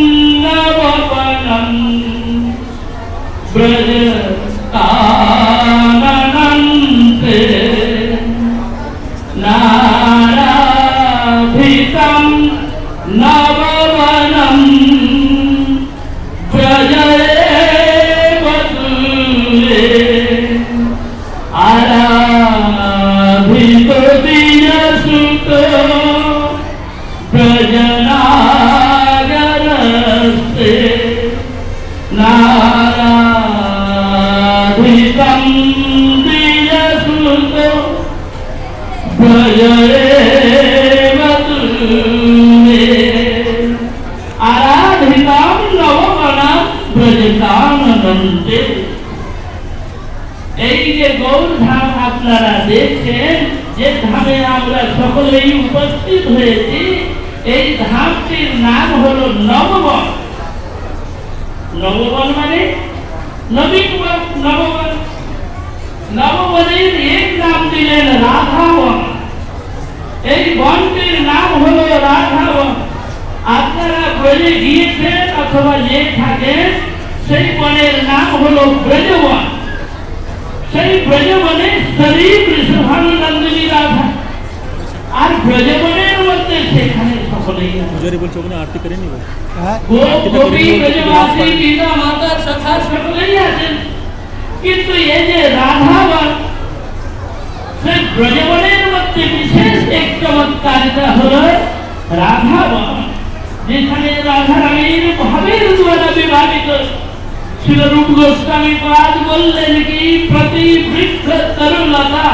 D: নববনম ব্রজ কাননন্তে, নারাধিতম নববনম ব্রজরে বতুলে, আরাধিত দিনসুত ব্রজনাগরস্তে, নারাধিতম দিনসুত ব্রজরে বতুলে, আরা শুনতে। এই যে গৌর ধাম আপনারা দেখছেন, যে ধামে আমরা সকলেই উপস্থিত হয়েছি, এই ধামটির নাম হলো নববন। নববন মানে নবীন বন, নববন। নববনের এক নাম দিলেন রাধাবন। এই বনটির নাম হলো রাধাবন। আপনারা ব্রজে গিয়েছেন অথবা যে থাকেন, সেই বনের নাম হলো ব্রজবন। সেই ব্রজবনে শ্রী বৃষভানুনন্দিনী রাধা, আর ব্রজবনের মধ্যে সেখানে সকলেই
B: আরতি করে নিব।
D: গোপী ব্রজবাসী পিতা মাতা সখা সকলেই আছেন। কিন্তু এই যে রাধাবন, সেই ব্রজবনের মধ্যে বিশেষ এক চমৎকারিতা হলো রাধাবন, যেখানে রাধারানীর ভাবের দ্বারা বিভাবিত। শ্রী রূপ গোস্বামী পাদ বললেন কি, প্রতি বৃক্ষ তরুলতা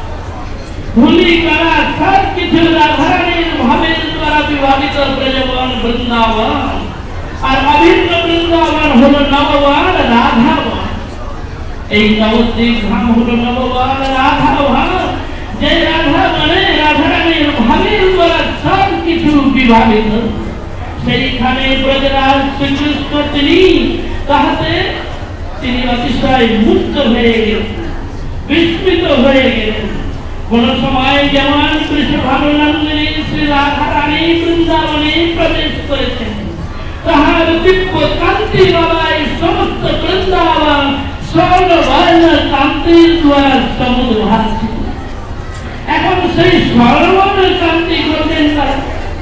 D: ধুলি করা সব কিছু রাধারানীর ভাবের দ্বারা বিভাবিত ব্রজবন বৃন্দাবন। আর অভিন্ন বৃন্দাবন হলো নববন রাধাবন। এই নবদ্বীপ ধাম হলো নববন রাধাবন, যে রাধাবনে রাধারানীর ভাবের দ্বারা সব কিছু বিভাবিত। সেইখানে ব্রজরাজ শ্রীকৃষ্ণ তিনি তাহাতে তিনি অতিশয় মুক্ত হয়ে গেলেন, বিস্মিত হয়ে গেলেন। কোন সময় যেমন বৃষভানুনন্দিনী শ্রী রাধারানী বৃন্দাবনে প্রবেশ করেছেন, তাহার দিব্য কান্তি বাবাই সমস্ত বৃন্দাবন স্বর্ণবর্ণ কান্তির দ্বারা সমুদ্র ভাসছে। এখন সেই স্বর্ণবর্ণ কান্তি করবেন তারা।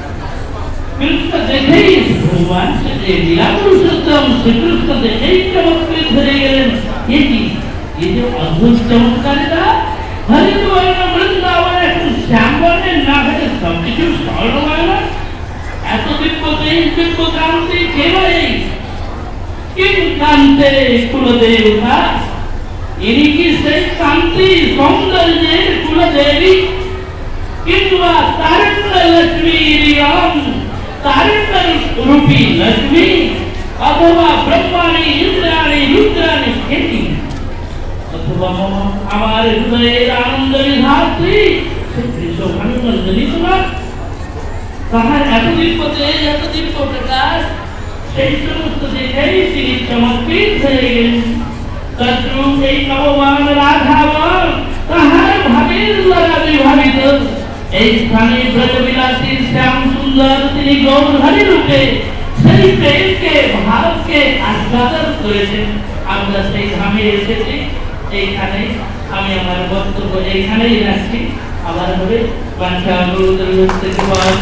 D: কৃষ্ণ দেখেই ভগবান শ্রী লীলা পুরুষোত্তম শ্রীকৃষ্ণ দেখেই চমৎকৃত হয়ে গেলেন। এটি এই যে অদ্ভুত চমৎকারিতা, হরিদ্বর্ণ বৃন্দাবন এখন শ্যামবর্ণের না হয়ে সবকিছু স্বর্ণবর্ণ, এত দিব্য তেজ দিব্য কান্তি কেবলই। কিং কান্তে কুলদেবতা, ইনি কি সেই কান্তি সৌন্দর্যের কুলদেবী, কিংবা তারণ্য লক্ষ্মী রিয়ম, তারণ্য রূপী লক্ষ্মী, অথবা ব্রহ্মাণী ইন্দ্রাণী রুদ্রাণী খেতি, অথবা আমার হৃদয়ের আনন্দ বিধাত্রী বৃষভানুনন্দিনী তোমার। তাহার এত দিব্য তেজ, এত দিব্য প্রকাশ, সেই সমস্ত দেখেই তিনি চমৎকৃত হয়ে গেলেন। তদ্রূপ এই নববন রাধাবন তাহার ভাবের দ্বারা বিভাবিত। এই স্থানে ব্রজবিলাসী শ্যাম সুন্দর তিনি গৌর হরি রূপে সেই প্রেমকে ভাবকে আস্বাদন করেছেন। আমরা সেই ধামে এসেছি। এইখানে আমি আমার বক্তব্য এইখানেই রাখছি। আবার হবে বাঞ্ছা গুরুদের থেকে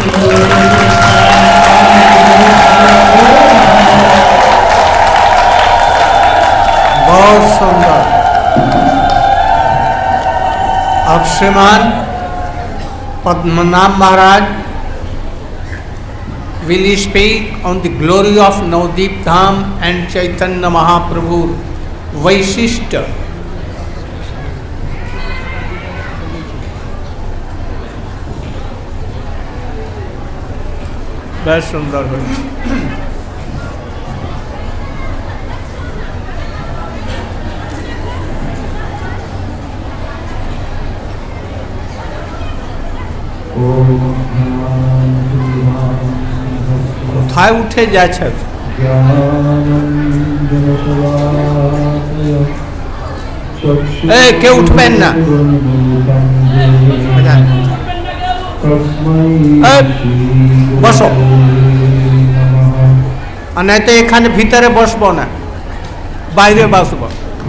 A: बहुत सुंदर। अब श्रीमान पद्मनाभ महाराज will speak on the glory of Navadip Dham and Chaitanya Mahaprabhu Vaishishta. बहुत सुंदर है। কোথায় উঠে যাচ্ছে? কেউ উঠবেন না। বসো, আর নাই তো এখানে ভিতরে বসবো না, বাইরে বসবো।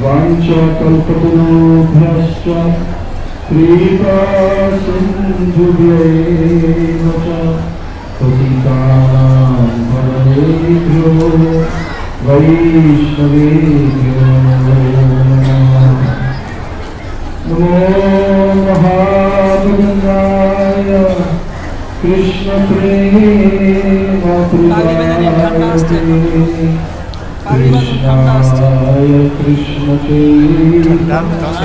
C: कृष्ण प्रेम कृष्णाय कृष्ण चैतन्य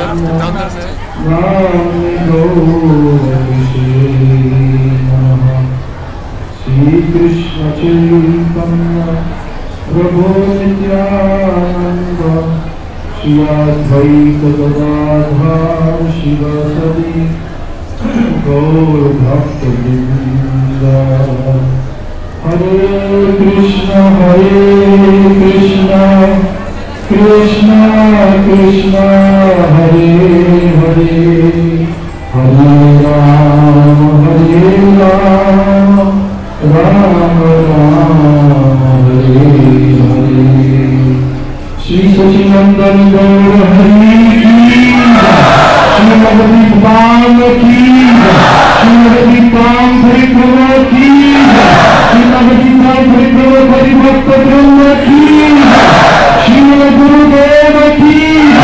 C: नामे गौरविषे नमः। Shri Krishna Chaitanya Prabhu Nityananda, Shri Advaita Gadadhar Shivasadi, Gaur Bhakta Vrinda. Hare Krishna, Hare Krishna, Krishna Krishna, Hare Hare, Hare Ram, Hare Ram, Ram Ram, Hare Hare. Shri Sachidananda Gaur Hari Ki Jai, Shri Madhvi Bhagwan Ki Jai, Shri Madhvi Tam Parikrama Ki Jai, Shri Madhvi Tam Parikrama Paribhakta Brahma Ki Jai, Shri Gurudev Ki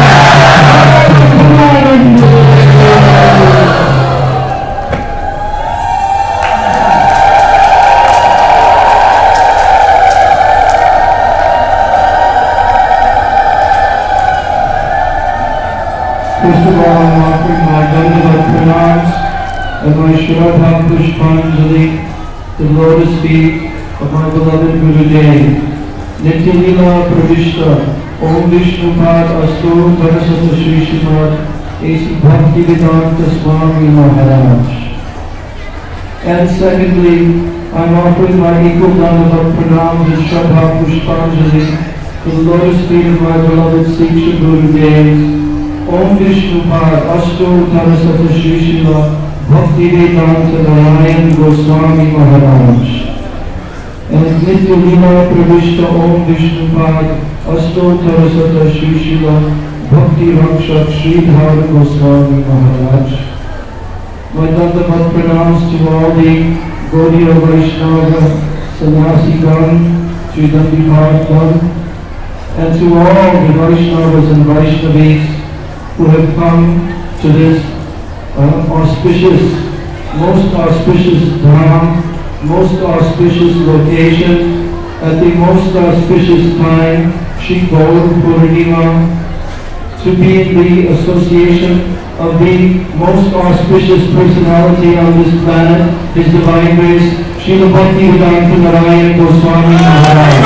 C: First of all, I'm offering my Dandavat pranams and my Shraddha Pushpanjali to the lotus feet of my beloved Gurudev. Nitya Lila Pravishta, Om Vishnu Pad Astu Tarasata Shri Srimad A C Bhaktivedanta Swami Maharaj. And secondly, I'm offering my equal Dandavat pranams and Shraddha Pushpanjali to the lotus feet of my beloved Siksha Gurudev. Om Vishnu Pad Astu Tarasata Shri Srimad Bhaktivedanta Narayan Goswami Maharaj. And Nitya Lila Pravishta Om Vishnu Pad Asto Tarasata Shri Srila Bhakti Rakshak Sridhar Goswami Maharaj. My Dandavat pranams to all the Gaudiya Vaishnava Sannyasigan, Sri Dandi Bhagwan, and to all the Vaishnavas and Vaishnavis who have come to this uh, auspicious, most auspicious dham, most auspicious location, at the most auspicious time, Shri Gaur Purnima, to be in the association of the most auspicious personality on this planet, His Divine Grace, Srila Bhaktivedanta Narayan Goswami Maharaj.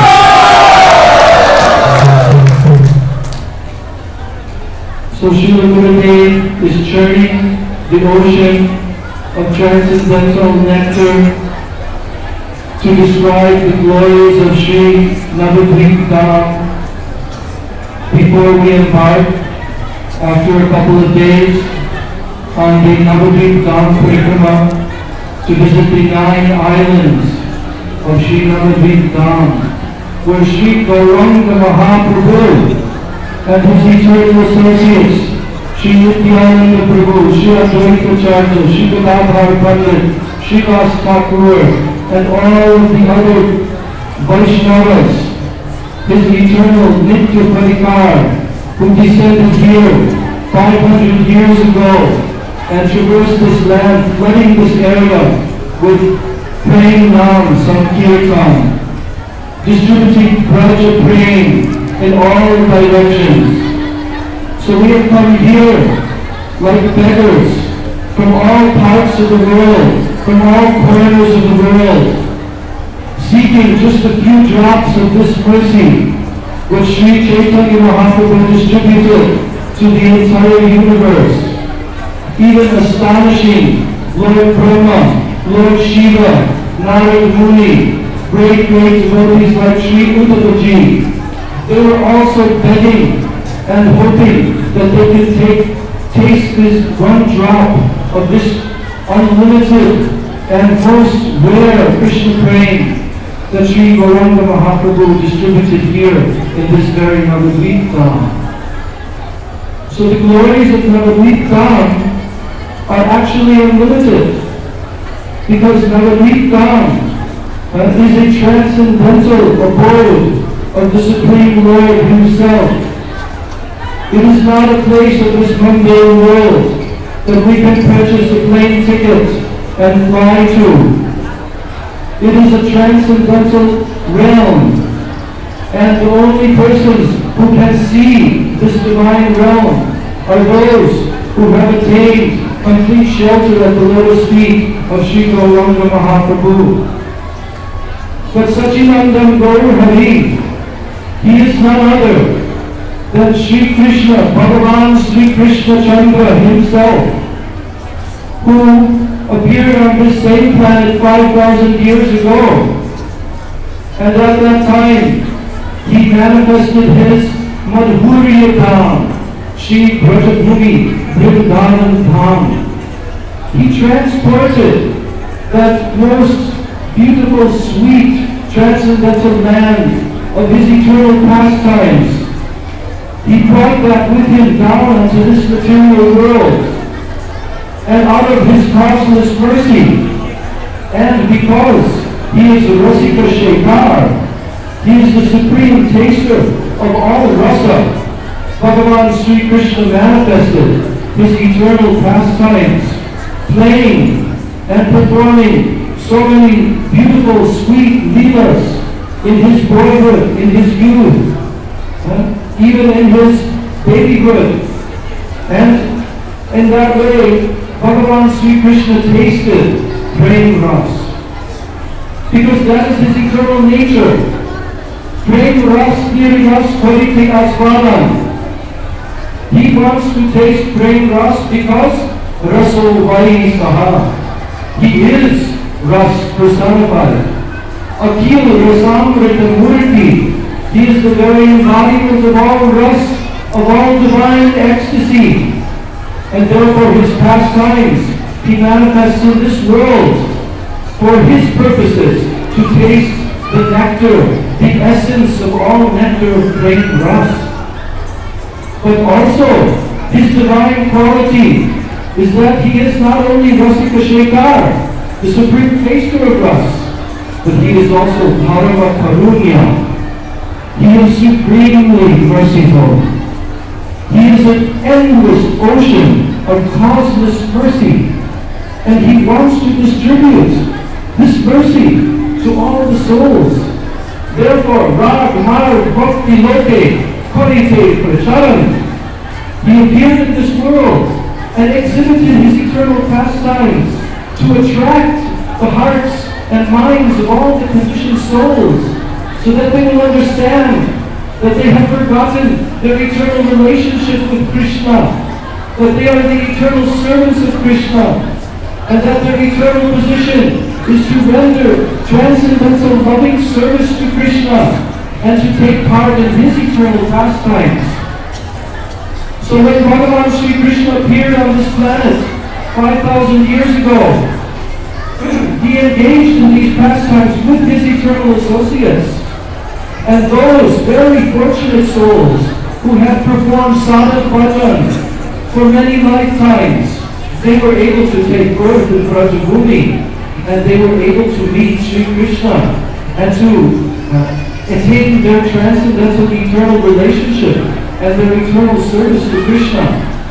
C: So Srila Gurudev is churning the ocean of transcendental nectar to describe the glories of Sri Navadvip Dham. Before we embark, after a couple of days, on the Navadvip Dham Parikrama to visit the nine islands of Sri Navadvip Dham, where Sri Gauranga Mahaprabhu and his eternal associates, Sri Nityananda Prabhu, Sri Advaita Acharya, Sri Gadadhar Pandit, Sri Vas Thakur, and all of the other Vaishnavas, his eternal Nitya Parikar, who descended here five hundred years ago and traversed this land, flooding this area with praying Nam, Sankirtan, distributing Braja praying in all directions. So we have come here like beggars from all parts of the world, from all corners of the world, seeking just a few drops of this mercy which Sri Chaitanya Mahaprabhu distributed to the entire universe. Even astonishing Lord Brahma, Lord Shiva, Narad Muni, great great devotees like Sri Uddhavaji, they were also begging and hoping that they could take, taste this one drop of this unlimited and most rare Krishna praying that Sri Gauranga Mahaprabhu distributed here in this very Navadvip Dham. So the glories of Navadvip Dham are actually unlimited, because Navadvip Dham uh, is a transcendental abode of the Supreme Lord Himself. It is not a place of this mundane world that we can purchase a plane ticket and fly to. It is a transcendental realm, and the only persons who can see this divine realm are those who have attained complete shelter at the lotus feet of Sri Gauranga Mahaprabhu. But Sachidananda Gaur Hari He is none other than Sri Krishna, Bhagavan Sri Krishna Chandra himself, who appeared on this same planet five thousand years ago. And at that time, he manifested his Madhurya Dham, Shri Brajabhumi Vrindavan Dham. He transported that most beautiful, sweet, transcendental land of his eternal pastimes. He brought that with him down into this material world. And out of his causeless mercy, and because he is the Rasika Shekhar, he is the supreme taster of all rasa, Bhagavan Sri Krishna manifested his eternal pastimes, playing and performing so many beautiful, sweet leelas in his boyhood, in his youth, uh, even in his babyhood. And in that way, Bhagavan Sri Krishna tasted Prem Ras, because that is his eternal nature. Prem Ras Niri Ras Kharite Asvadan. He wants to taste Prem Ras because Raso Vai Saha. He is Ras personified. Akil Rasamrita Murti. He is the very embodiment of all Ras, of all divine ecstasy. And therefore his pastimes, he manifests in this world for his purposes, to taste the nectar, the essence of all nectar of Prem Ras. But also, his divine quality is that he is not only Rasika Shekhar, the supreme taster of Ras, but he is also Parama Karunya. He is supremely merciful. He is an endless ocean of causeless mercy, and he wants to distribute this mercy to all the souls. Therefore, Rag Marg Bhakti Loke Karite Pracharan. He appeared in this world and exhibited his eternal pastimes to attract the hearts and minds of all the conditioned souls, so that they will understand that they have forgotten their eternal relationship with Krishna, that they are the eternal servants of Krishna, and that their eternal position is to render transcendental loving service to Krishna and to take part in his eternal pastimes. So when Bhagavan Sri Krishna appeared on this planet five thousand years ago, he engaged in these pastimes with his eternal associates. And those very fortunate souls who had performed sadhana bhajan for many lifetimes, they were able to take birth in Brajabhumi, and they were able to meet Sri Krishna and to uh, attain their transcendental eternal relationship and their eternal service to Krishna.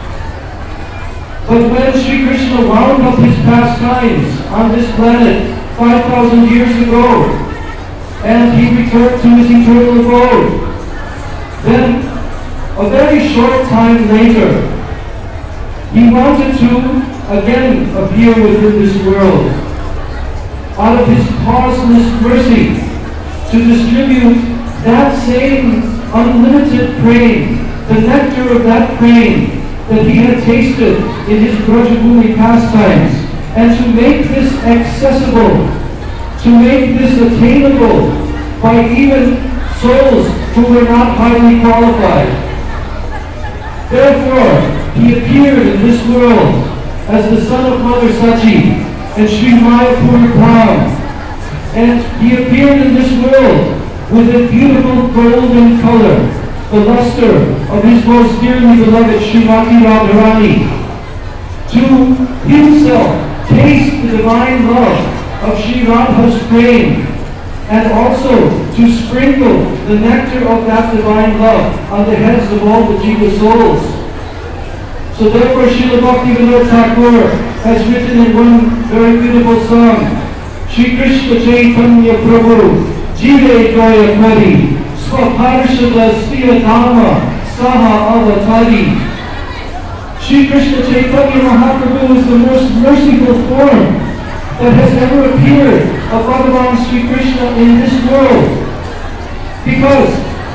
C: But when Sri Krishna wound up his pastimes on this planet five thousand years ago, and he returned to his eternal abode, then a very short time later, he wanted to again appear within this world, out of his causeless mercy, to distribute that same unlimited prem, the nectar of that prem that he had tasted in his Brajabhumi pastimes, and to make this accessible, to make this attainable by even souls who were not highly qualified. Therefore, he appeared in this world as the son of Mother Sachi and Sri Mayapur Dham. And he appeared in this world with a beautiful golden color, the luster of his most dearly beloved Srimati Radharani, to himself taste the divine love of Sri Radha's prem, and also to sprinkle the nectar of that divine love on the heads of all the Jiva souls. So therefore Srila Bhaktivinoda Thakur has written in one very beautiful song, Shri Krishna Chaitanya Prabhu Jive Gaya Kari Swaparshada Sriya Dhamma Saha Avatari. Shri Krishna Chaitanya Mahaprabhu is the most merciful form that has ever appeared of Bhagavan Sri Krishna in this world, because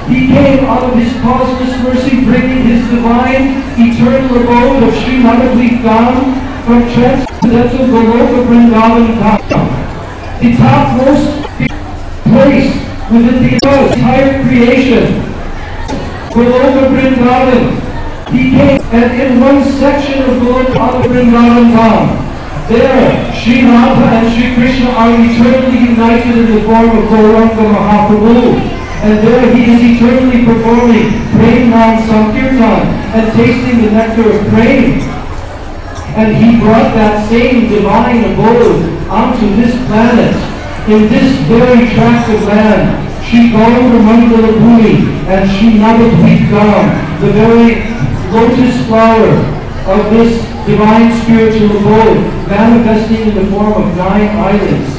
E: He came out of his causeless mercy, bringing his divine, eternal abode of Sri Navadvip Dham from transcendental Goloka Vrindavan Dham, the topmost place within the entire creation, Goloka Vrindavan. He came, and in one section of Goloka Vrindavan Dham, there, Sri Radha and Sri Krishna are eternally united in the form of Gauranga Mahaprabhu. And there he is eternally performing Prem Nam Sankirtan and tasting the nectar of Prem. And he brought that same divine abode onto this planet, in this very tract of land, Sri Gaura Mandala Bhumi and Sri Navadvip Dham, the very lotus flower of this divine spiritual abode, manifesting in the form of nine islands.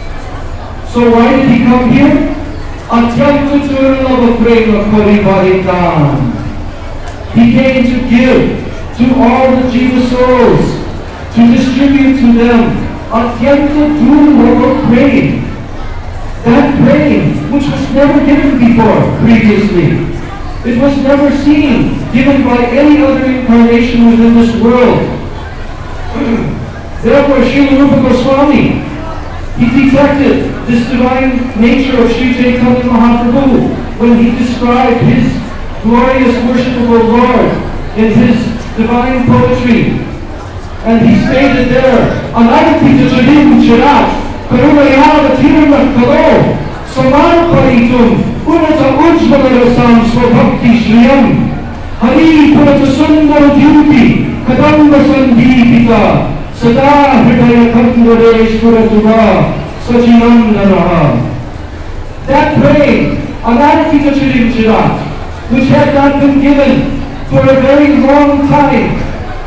E: So why did he come here? Atyanta Durlabha Prema Parivaritam. He came to give to all the Jiva souls, to distribute to them Atyanta Durlabha Prema. That prema which was never given before, previously. It was never seen, given by any other incarnation within this world. Therefore, Srila Rupa Goswami, he detected this divine nature of Sri Chaitanya Mahaprabhu when he described his glorious worshipable Lord in his divine poetry. And he stated there, Anarthita Chadim Chirat, Karunayana Tirma Kalo, Samarparitum, Unata Ujvalarasam Swabhakti Shriyam, Hari Purata Sundar Dyuti, Kadamba Sandhipita, Sada Hridaya Katnareshwara Tuva, Sachinandanaha. That prey, Anarthita Chadim Chirat, which had not been given for a very long time,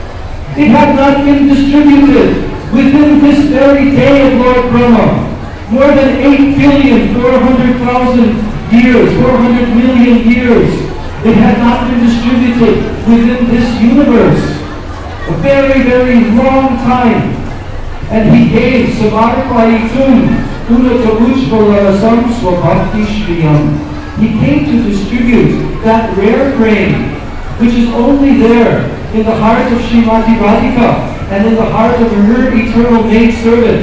E: it had not been distributed within this very day of Lord Brahma. More than eight billion four hundred thousand years, four hundred million years, it had not been distributed within this universe. A very, very long time. And he gave Samarparitum Unata Ujvalarasam Swabhakti Shriyam. He came to distribute that rare grain, which is only there in the heart of Srimati Radhika and in the heart of her eternal maidservants.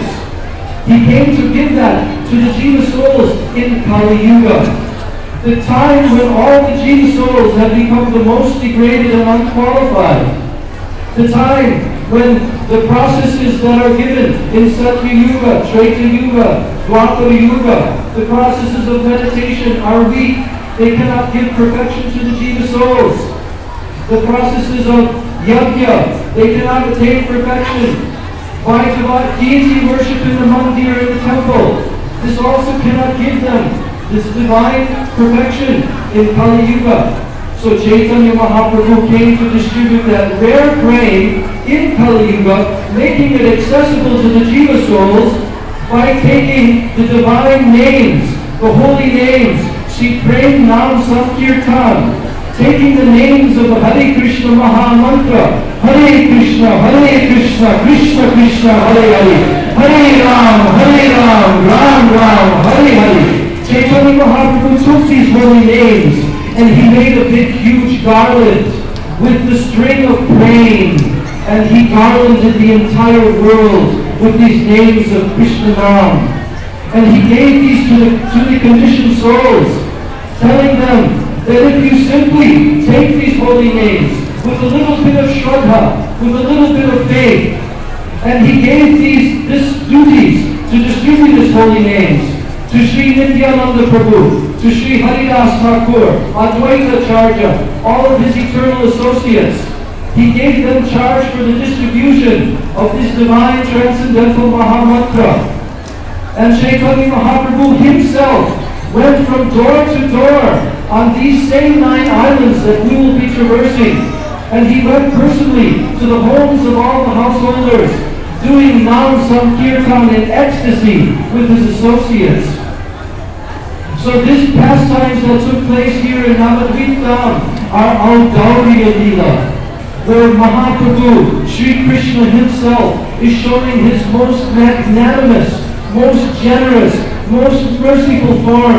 E: He came to give that to the Jiva souls in Kali Yuga, the time when all the Jiva souls have become the most degraded and unqualified, the time when the processes that are given in Satya Yuga, Treta Yuga, Dwapara Yuga, the processes of meditation are weak. They cannot give perfection to the Jiva souls. The processes of Yajna, they cannot attain perfection. By deity worship in the mandir, in the temple, this also cannot give them this divine perfection in Kali Yuga. So Chaitanya Mahaprabhu came to distribute that rare grain in Kali Yuga, making it accessible to the Jiva souls by taking the divine names, the holy names, Sri Prem Nam Sankirtan, taking the names of the Hare Krishna Maha Mantra, Hare Krishna, Hare Krishna, Krishna Krishna, Hare Hare, Hare Ram, Hare Ram, Ram Ram, Hare Hare. Chaitanya Mahaprabhu took these holy names and he made a big huge garland with the string of praying, and he garlanded the entire world with these names of Krishna Nam. And he gave these to the, to the conditioned souls, telling them that if you simply take these holy names with a little bit of shraddha, with a little bit of faith, and he gave these this duties to distribute his holy names to Sri Nityananda Prabhu, to Sri Haridas Thakur, Advaita Acharya, all of his eternal associates. He gave them charge for the distribution of this divine transcendental Mahamantra. And Chaitanya Mahaprabhu himself went from door to door on these same nine islands that we will be traversing. And he went personally to the homes of all the householders, doing Nam Sankirtan in ecstasy with his associates. So these pastimes that took place here in Navadvip Dham are our Gauriya Leela, where Mahaprabhu, Sri Krishna himself, is showing his most magnanimous, most generous, most merciful form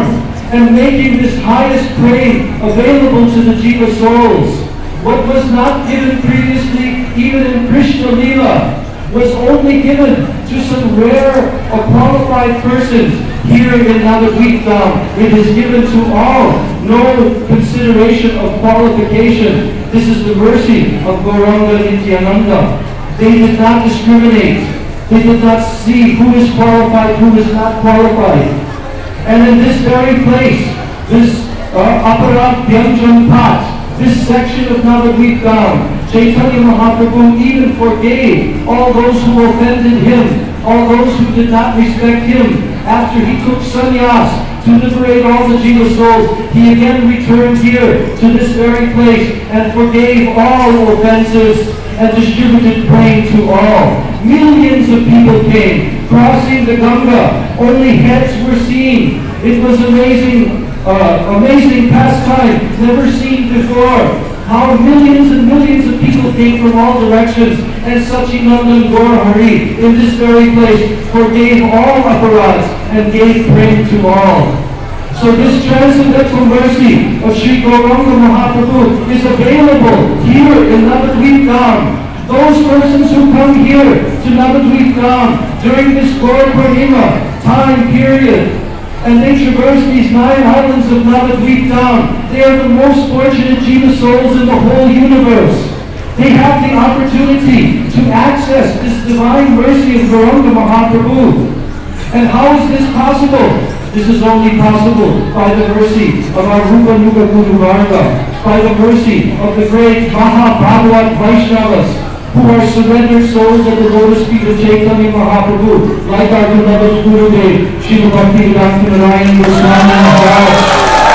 E: and making this highest prey available to the Jiva souls. What was not given previously, even in Krishna Leela, was only given to some rare or qualified persons. Here in Navadvip Dham, it is given to all, no consideration of qualification. This is the mercy of Gauranga Nityananda. They did not discriminate. They did not see who is qualified, who is not qualified. And in this very place, this uh, Aparat Vyanjan Pat, this section of Navadvip Dham, Chaitanya Mahaprabhu even forgave all those who offended him, all those who did not respect him. After he took sannyas to liberate all the Jiva souls, he again returned here to this very place and forgave all offenses and distributed grain to all. Millions of people came, crossing the Ganga. Only heads were seen. It was amazing, uh, amazing pastime, never seen before. How millions and millions of people came from all directions, and Sachinandan Gaur Hari in this very place forgave all aparats and gave prey to all. So this transcendental mercy of Sri Gauranga Mahaprabhu is available here in Navadvip Dham. Those persons who come here to Navadvip Dham during this Gaur Purnima time period, and they traverse these nine islands of Navadvip Dham, they are the most fortunate Jiva souls in the whole universe. They have the opportunity to access this divine mercy of Gauranga Mahaprabhu. And how is this possible? This is only possible by the mercy of our Rupa Nuga Guru Varga, by the mercy of the great Maha Bhagavat Vaishnavas, who are surrendered souls at the lotus feet of Chaitanya Mahaprabhu, like our beloved Gurudev, Srila Bhaktivedanta Narayan Goswami Maharaj.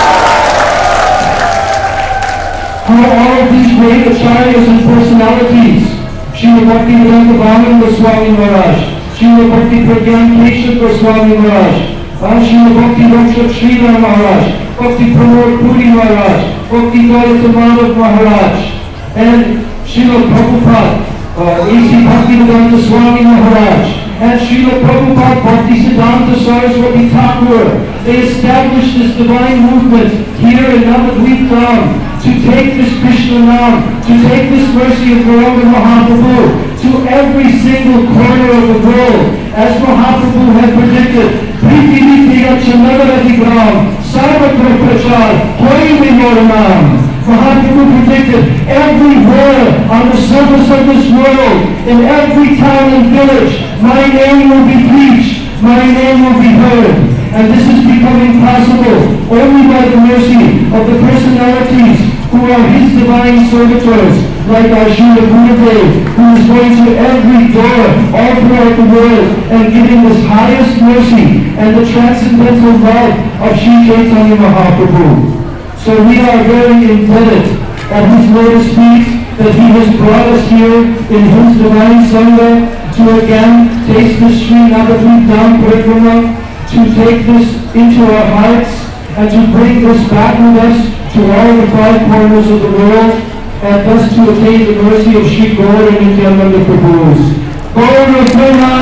E: How all of these great acharyas and personalities, Srila Bhaktivedanta Vaman Goswami Maharaj, Srila Bhakti Pragyan Keshav Goswami Maharaj, Srila Bhakti Raksha Sridhar Maharaj, Bhakti Pramod Puri Maharaj, Bhakti Dayatamanak Maharaj, and Srila Prabhupada, uh, A C Bhaktivedanta Swami Maharaj, and Srila Prabhupada Bhakti Siddhanta Saraswati Thakur. They established this divine movement here in Navadvip Dham to take this Krishna Nam, to take this mercy of Gauranga Mahaprabhu to every single corner of the world. As Mahaprabhu had predicted, Priti Nitya Chanagara Gram, Sarvatra Prachar, Hoy Vimoranam. Mahaprabhu predicted everywhere on the surface of this world, in every town and village, my name will be preached, my name will be heard. And this is becoming possible only by the mercy of the personalities who are his divine servitors, like our Srila Gurudev, who is going to every door all throughout the world and giving this highest mercy and the transcendental love of Sri Chaitanya Mahaprabhu. So we are very indebted at his lotus feet that he has brought us here in his divine Sangha to again taste the Sri Navadvip Dham Parikrama, to take this into our hearts and to bring this back with us to all the five corners of the world, and thus to attain the mercy of Sri Gaur and Nityananda Prabhus. Gaur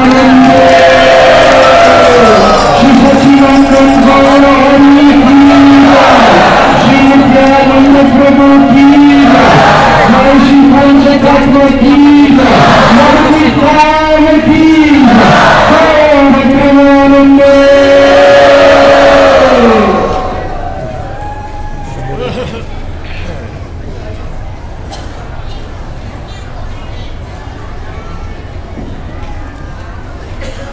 E: Premanande! Shri Sachinandan Gaur Hari